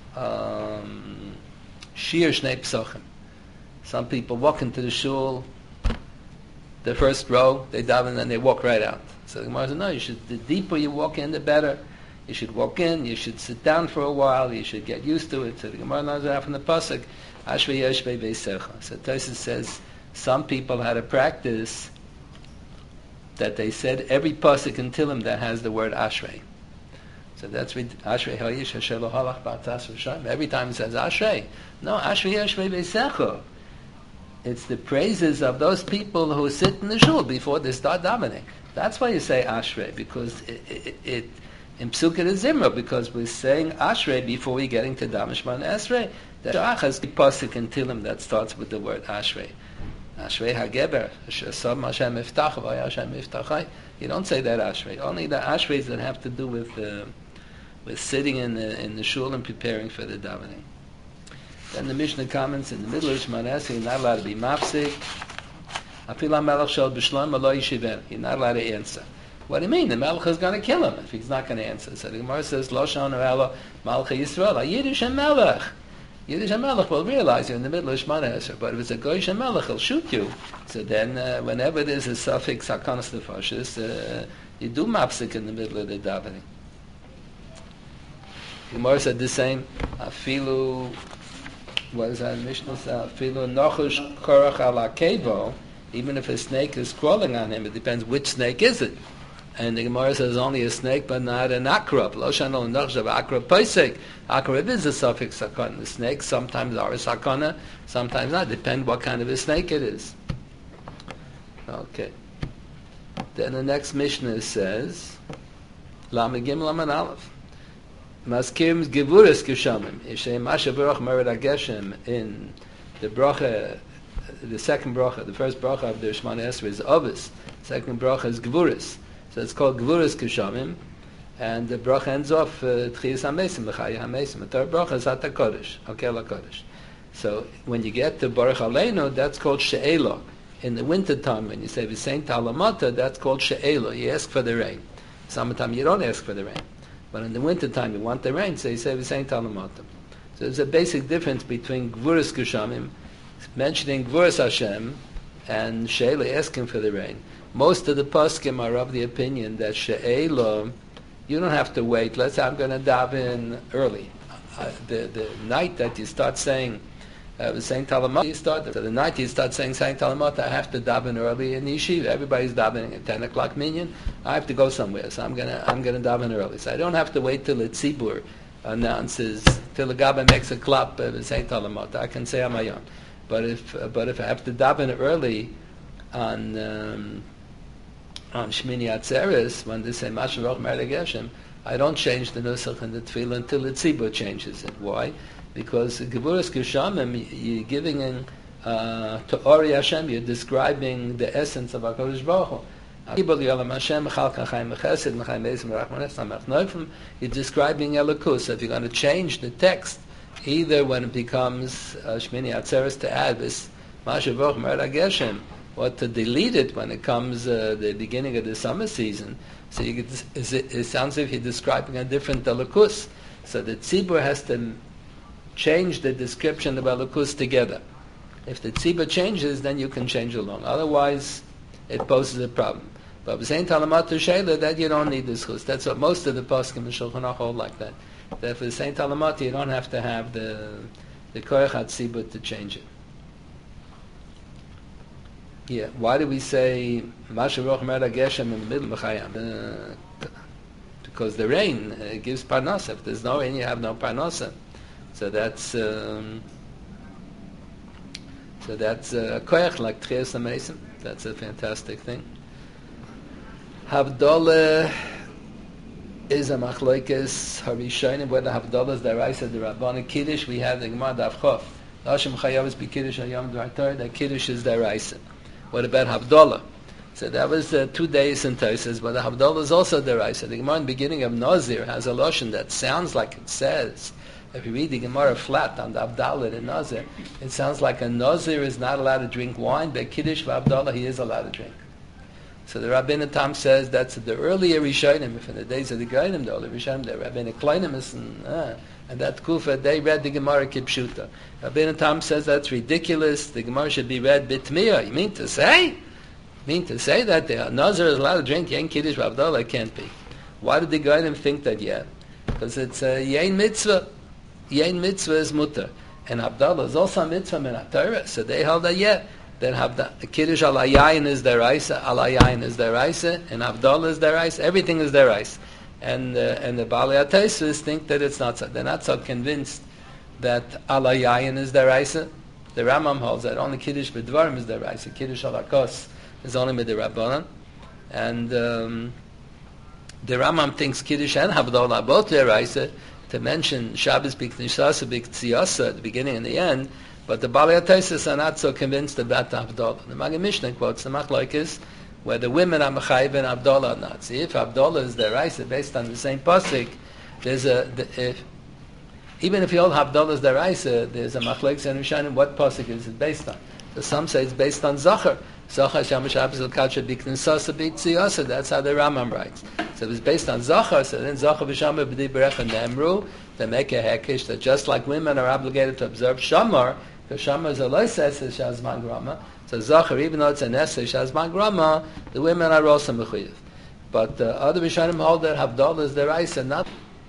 shir shnei psachim. Some people walk into the shul, the first row, they daven and they walk right out. So the Gemara says, no, the deeper you walk in, the better. You should walk in, you should sit down for a while, you should get used to it. So the Gemara knows that from the pasuk, Ashrei Yoshvei Beisecha. So Tosfos says some people had a practice that they said every pasuk in Tehillim that has the word Ashrei. So that's Ashrei Hayish Asher Lo Halach B'Atzas V'Shem. Every time it says Ashrei, no, Ashrei Yoshvei Beisecha. It's the praises of those people who sit in the shul before they start davening. That's why you say Ashrei, because it in Psukkah is Zimra, because we're saying Ashrei before we get into Damashman Esrei. The Shach has the pasuk in Tehillim that starts with the word Ashrei. Ashrei HaGeber, Shesam Hashem Miftach, V'ay Hashem Miftachai. You don't say that Ashrei. Only the Ashreis that have to do with sitting in the shul and preparing for the davening. Then the Mishnah comments in the middle of Shemana Esrei, you're not allowed to be mafsik. Afil HaMelech Shel B'Shlom Lo Yishiver. You're not allowed to answer. What do you mean? The Melech is going to kill him if he's not going to answer. So the Gemara says, Lo Shanu Elo Malchei Yisrael, Yiddish HaMelech. Yiddish HaMelech will realize you're in the middle of Shemana Esrei. But if it's a Goyish HaMelech, he'll shoot you. So then, whenever there's a suffix Sakanas Nefashis, you do mapsik in the middle of the davening. The Gemara said the same. Afilu, what is that in Mishnah? Afilu Nochush Korach Ala Kevo. Even if a snake is crawling on him, it depends which snake is it. And the Gemara says only a snake, but not an akrab. Lo shanol nachshav akrab paisek. Akrab is a suffix sakana. The snakes sometimes are a sakana, sometimes not. Depend what kind of a snake it is. Okay. Then the next Mishnah says, Lamed Gimel Lamed Aleph. Maskirim Gevuras Geshamim. Yishem Masha Baruch Mered HaGeshem in the bracha. The second bracha, the first bracha of the Shemana Esrei is Ovis. The second bracha is Gevuras. So it's called Gevuras Keshamim. And the bracha ends off Tchiyas HaMesim, L'chaya HaMesim. The third bracha is Ata Kodesh, Hakel HaKodesh. So when you get to Baruch Aleinu, that's called She'elo. In the winter time, when you say V'sein Talamata, that's called She'elo. You ask for the rain. Summertime, you don't ask for the rain. But in the winter time, you want the rain, so you say V'sein Talamata. So there's a basic difference between Gevuras Keshamim, mentioning Gvuras Hashem, and She'ela asking for the rain. Most of the poskim are of the opinion that She'ela, you don't have to wait. Let's say I'm going to daven early. The night that you start saying Saint Talamot, you start. So the night you start saying Saint Talamot, I have to daven early in yeshiva. Everybody's davening at 10 o'clock minyan. I have to go somewhere, so I'm gonna daven early. So I don't have to wait till the tzibur announces, till the Gabbai makes a klap of Saint Talamot. I can say on my own. But if I have to daven early on Shmini Atzeres, when they say Masha Baruch Mered HaGeshem, I don't change the nusach and the tefillah until the tzibur changes it. Why? Because Gevuras Geshamim, you're giving in to Ori Hashem, you're describing the essence of HaKadosh Baruch Hu. You're describing Elokus. So if you're going to change the text, either when it becomes Shmini Atzeres to add this Masha Baruch Mered HaGeshem, or to delete it when it comes the beginning of the summer season, so it sounds as if you're describing a different Elokus. So the tzibur has to change the description of Elokus together. If the tzibur changes, then you can change along. Otherwise, it poses a problem. But with Saint Talamat She'ela, that you don't need this chus. That's what most of the poskim in Shulchan Aruch hold like that. That for Saint Talamat, you don't have to have the koyach tzibur to change it. Yeah. Why do we say Masha Baruch Mered HaGeshem in the middle of Chayam? Because the rain gives parnasa. If there's no rain, you have no parnasa. So that's a koyach like Tchias HaMesim. That's a fantastic thing. Havdalah is a machlokes harishonim, whether Havdalah is the Raisa, the Rabbana Kiddush. We have the Gemara Daf Chof Lashon Chayavas be Kiddush Hayom Dvar Torah, that Kiddush is deraisa. What about Havdalah? So that was 2 days in Tosas, but the Havdalah is also deraisa. The Gemara in the beginning of Nazir has a lashon that sounds like it says, if you read the Gemara flat on the Havdalah in Nazir, it sounds like a Nazir is not allowed to drink wine, but Kiddush Havdalah he is allowed to drink. So the Rabbeinu Tam says that's the earlier Rishonim, from the days of the Gainim, the early Rishonim, the Rabbeinu Kleinim, and that Kufa, they read the Gemara Kipshuta. Rabbeinu Tam says that's ridiculous, the Gemara should be read Bitmiyah. You mean to say that the Nazir is allowed to drink Yen Kiddush Havdalah? It can't be. Why did the Gainim think that yet? Because it's a Yen Mitzvah. Yen Mitzvah is Mutter. And Havdalah is also a Mitzvah in Torah, so they held that yet. Then Kiddush al Yayin is deraisa, al Yayin is deraisa, and Havdalah is deraisa. Everything is deraisa, and the Baalei HaTosfos think that it's not so. They're not so convinced that al Yayin is deraisa. The Rambam holds that only Kiddush b'dvarim is deraisa. Kiddush al Hakos is only b'derabbanan, and the Rambam thinks Kiddush and Havdalah are both deraisa. To mention Shabbos b'Knishasa b'Ktsiyasa at the beginning and the end. But the Baalei HaTosfos are not so convinced about the Havdalah. The Maggid Mishnah quotes the Machlokes where the women are Mechayiv and Havdalah are not. See, if Havdalah is deraisa based on the same pasuk, even if you hold Havdalah is deraisa, there's a Machlokes and Rishonim what pasuk is it based on? So some say it's based on Zachar. Zachar Sham Shabbos El Kacha B'Knishasa B'Ktsiyasa. That's how the Rambam writes. So if it's based on Zachar, so then Zachar V'Shamar B'di Berecha Nemru, they make a hekesh that just like women are obligated to observe Shamar, because Shamar is a loises shazman grama. So Zachar, even though it's an essay shazman grama, the women are also mechuyev. But other Rishonim hold that Havdalah is deraisa, not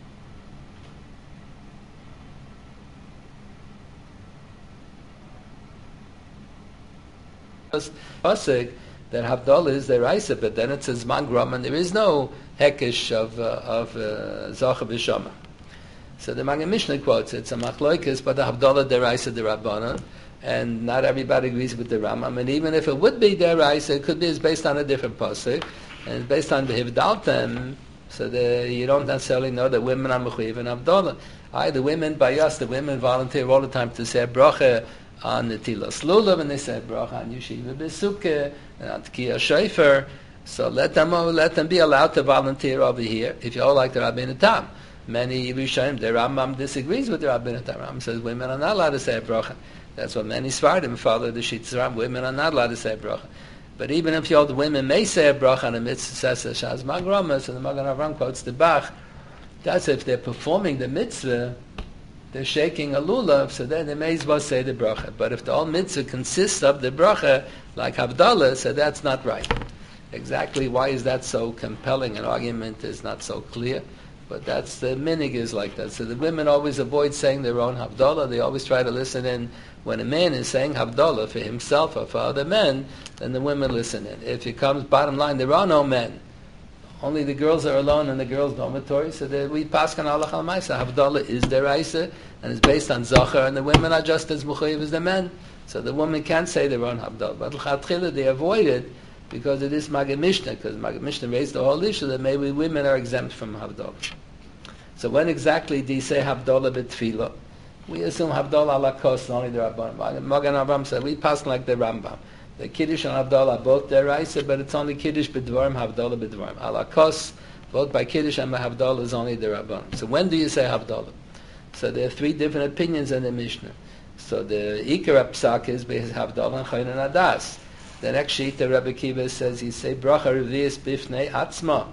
pasuk that Havdalah is deraisa, but then it says man grama, and there is no hekesh of Zachar v'Shamar. So the Maggid Mishnah quotes it's a machlokes, but the Havdalah deraisa derabbanan, and not everybody agrees with the Rambam. And even if it would be deraisa, it could be it's based on a different pasuk, and it's based on the Hivdaltem, so you don't necessarily know that women are mechuyev and Havdalah. The women by us, the women volunteer all the time to say bracha on the Tilas Lulav, and they say bracha on Yeshiva B'Sukkah and on Tkiya Shofar. So let them be allowed to volunteer over here. If you all like the Rabbeinu Tam. Many Rishonim, the Rambam disagrees with the Rabbeinu Tam. Rambam says women are not allowed to say a bracha. That's what many Sfardim follow the Shitas Rambam. Women are not allowed to say a bracha. But even if the old women may say a bracha on a mitzvah, says Shaz Magrama, so the Magen Avram quotes the Bach. That's if they're performing the mitzvah, they're shaking a lulav, so then they may as well say the bracha. But if the whole mitzvah consists of the bracha, like Havdalah, so that's not right. Exactly why is that so compelling? An argument is not so clear. But that's the minig is like that. So the women always avoid saying their own Havdalah. They always try to listen in when a man is saying Havdalah for himself or for other men, then the women listen in. If it comes bottom line, there are no men. Only the girls are alone in the girls' dormitory, so we pass on Allah al-Maisa. Havdalah is deraisa, and it's based on Zachar, and the women are just as mechuyev as the men. So the women can't say their own Havdalah. But l'chatchila they avoid it because it is Maggid Mishnah, because Maggid Mishnah raised the whole issue that maybe women are exempt from Havdalah. So when exactly do you say Havdalah b'tfilah? We assume Havdalah ala kos, only the Rabbanim. Magen Avram said, we pass like the Rambam. The Kiddush and Havdalah are both deraisa, but it's only Kiddush b'dvarim, Havdalah b'dvarim. Ala kos, both by Kiddush and by Havdalah is only the Rabbanim. So when do you say Havdalah? So there are three different opinions in the Mishnah. So the Ikar Psak is by Havdalah and Chayin and Adas. The next sheet, the Rebbe Kiva says, you say bracha revius bifnei atzma.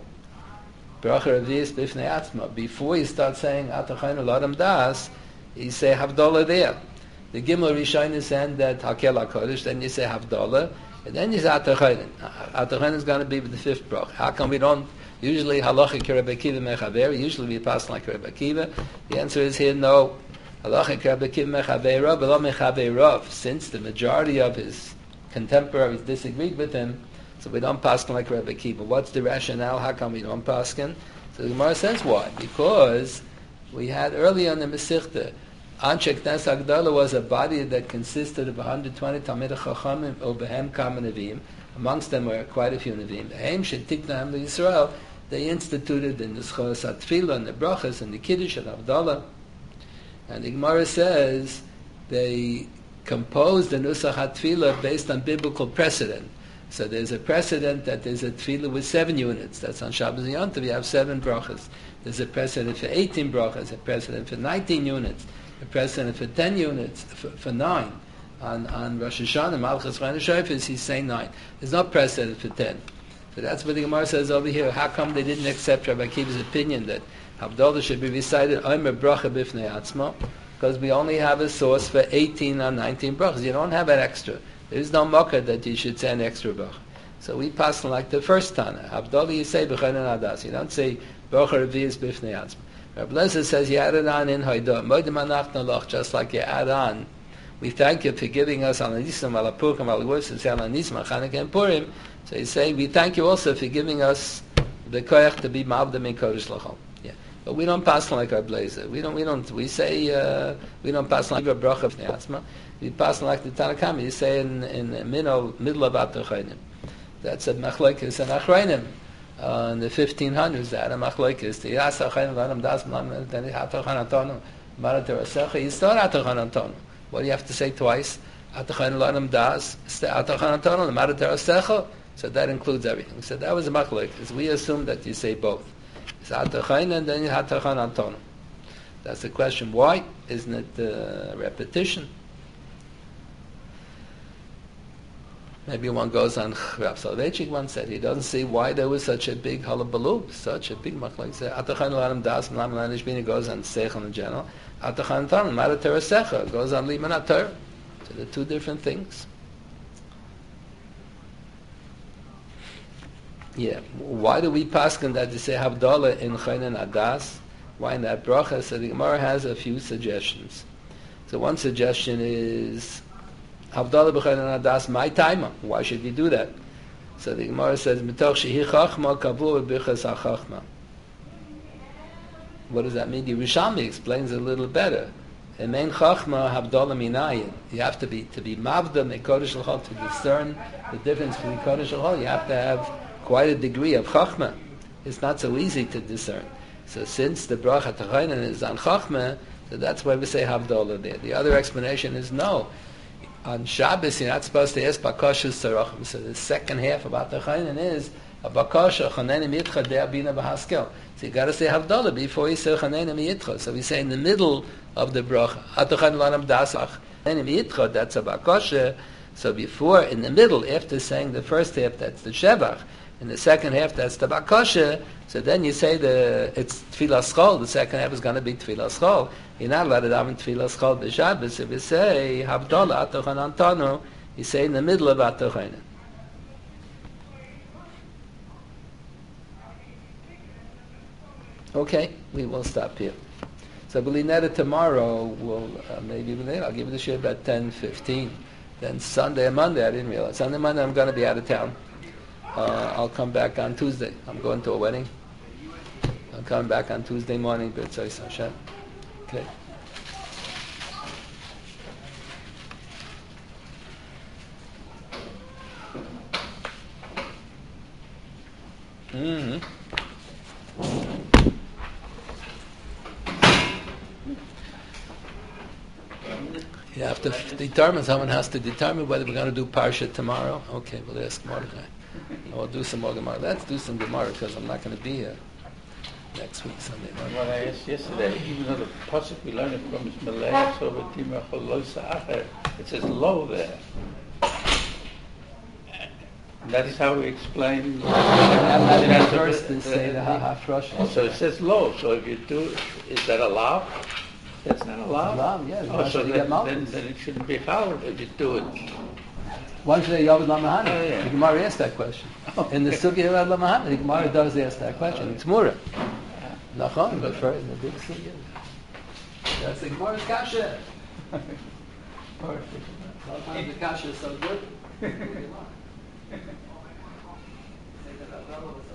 Bracha revius bifnei atzma. Before you start saying Atachayin L'Adam Das, you say Havdalah there. The Gimel Rishon is saying that Hakel HaKodesh, then you say Havdalah, and then you say Atachayin. Atachayin is going to be with the fifth bracha. How come we don't usually halachic Rebbe Kiva mechaver? Usually we pass like Rebbe Kiva. The answer is here no. Halachic Rebbe Kiva mechaver, but not mechaver. Since the majority of his contemporaries disagreed with him, so we don't paskin like Rebbe Kiva. What's the rationale? How come we don't paskin? So the Gemara says why? Because we had earlier in the Masechta, Anshe Knesset Agdala was a body that consisted of 120 Talmidei Chachamim Obehem Kama Neviim. Amongst them were quite a few Neviim. The Heim Shetiknahem Yisrael, they instituted in the Schos HaTfilah and the Brachas and the Kiddush and Havdalah. And the Gemara says they composed the Nusach HaTfilah based on biblical precedent. So there's a precedent that there's a tefillah with 7 units. That's on Shabbos and Yom Tov. You have 7 brachas. There's a precedent for 18 brachas, a precedent for 19 units, a precedent for 10 units, for 9. On Rosh Hashanah, Malchus Chayna Shofis, he's saying 9. There's no precedent for 10. So that's what the Gemara says over here. How come they didn't accept Rabbi Akiva's opinion that Havdalah should be recited Omer Bracha Bifnei Atzma? Because we only have a source for 18 or 19 brachas. You don't have an extra. There is no mocker that you should say an extra bracha. So we pass like the first Tana. Havdalah you say B'chayin Adas. You don't say Bracha Revi'is Bifnei Atzma. Rabbi Lezer says you add it on in Haidah. Moedim Anachna Loch, just like you add on. We thank you for giving us Al Anisam, Al Apurkim, Al Gvus, and Al Anisam, Chanukah and Purim. So you say, we thank you also for giving us the koyach to be ma'avdim in Kodesh L'chol. Yeah. But we don't pass like our blazer. We say, we don't pass like a bracha of Ne'atzma. We pass like the Tanakh. You say in the middle of Atachayim. That's a machlokes and achrayim. In the 1500s, that a machlokes. The Yas Achayim V'Adam Das Mlam, then the Atachan Antonu, Marater Asecha, you start Atachan Antonu. What do you have to say twice? Atachan V'Adam Das, Atachan Antonu, Marater Asecha. So that includes everything. So that was a machlokes. We assume that you say both. It's Atachan and then Atachan Antonu. That's the question. Why? Isn't it repetition? Maybe one goes on, Rav Soloveitchik once said, he doesn't see why there was such a big hullabaloo, such a big machlokes. Atachan l'adam das, m'lam l'anishbini goes on seichel in general. Atachan Antonu, marater secha, goes on liman ator. So they're two different things. Yeah. Why do we paskin that they say Havdalah in Chayin and Adas? Why in that bracha? So the Gemara has a few suggestions. So one suggestion is Havdalah b'Chayin and Adas, my time. Why should we do that? So the Gemara says, Mitoch shehi chachma kavur b'chas ha'chachma. What does that mean? The Yerushalmi explains it a little better. And main chachma Havdalah minayin. You have to be mavda mekodesh l'chol, to discern the difference between kodesh l'chol. You have to have quite a degree of chachma. It's not so easy to discern. So since the bracha Tachaynan is on chachma, so that's why we say Havdalah there. The other explanation is no. On Shabbos, you're not supposed to ask bakashas tzarachim. So the second half of Tachaynan is a bakasha chanenim yitcha de'abina b'haskel. So you got to say Havdalah before you say chanenim yitcha. So we say in the middle of the bracha Atachan lanam dasach chanenim yitcha. That's a bakasha. So before, in the middle, after saying the first half, that's the shevach. In the second half, that's the bakasha. So then you say it's tefillah schol. The second half is going to be tefillah schol. You're not allowed to daven tefillah schol b'Shabbos. If you say Havdalah Atachan Antonu, you say in the middle of Atachan. Okay, we will stop here. So Belinetta tomorrow will maybe I'll give you the share about 10:15. Then Sunday and Monday, I didn't realize. Sunday and Monday I'm going to be out of town. I'll come back on Tuesday. I'm going to a wedding. I'll come back on Tuesday morning, B'Tzois Hashem. Okay. Mm-hmm. You have to determine, someone has to determine whether we're going to do Parsha tomorrow. Okay, we'll ask Mordechai. We'll do some more Gemara. Let's do some Gemara because I'm not going to be here next week, Sunday morning. What I asked yesterday, even though the pasuk we learned it from is Melech, so it says lo there. That is how we explain. That verse to say the hafrosh. So it says lo. So if you do, is that allowed? That's not allowed. Yeah. So then it shouldn't be allowed if you do it. Why should they Yavad Lamahani? Yeah. The Gemara asked that question. In the Sugya Yavad Lamahani, the Gemara does ask that question. It's Mura. Nachon, but for the big Sugya. That's the Gemara's kasha. Sometimes the kasha is so good.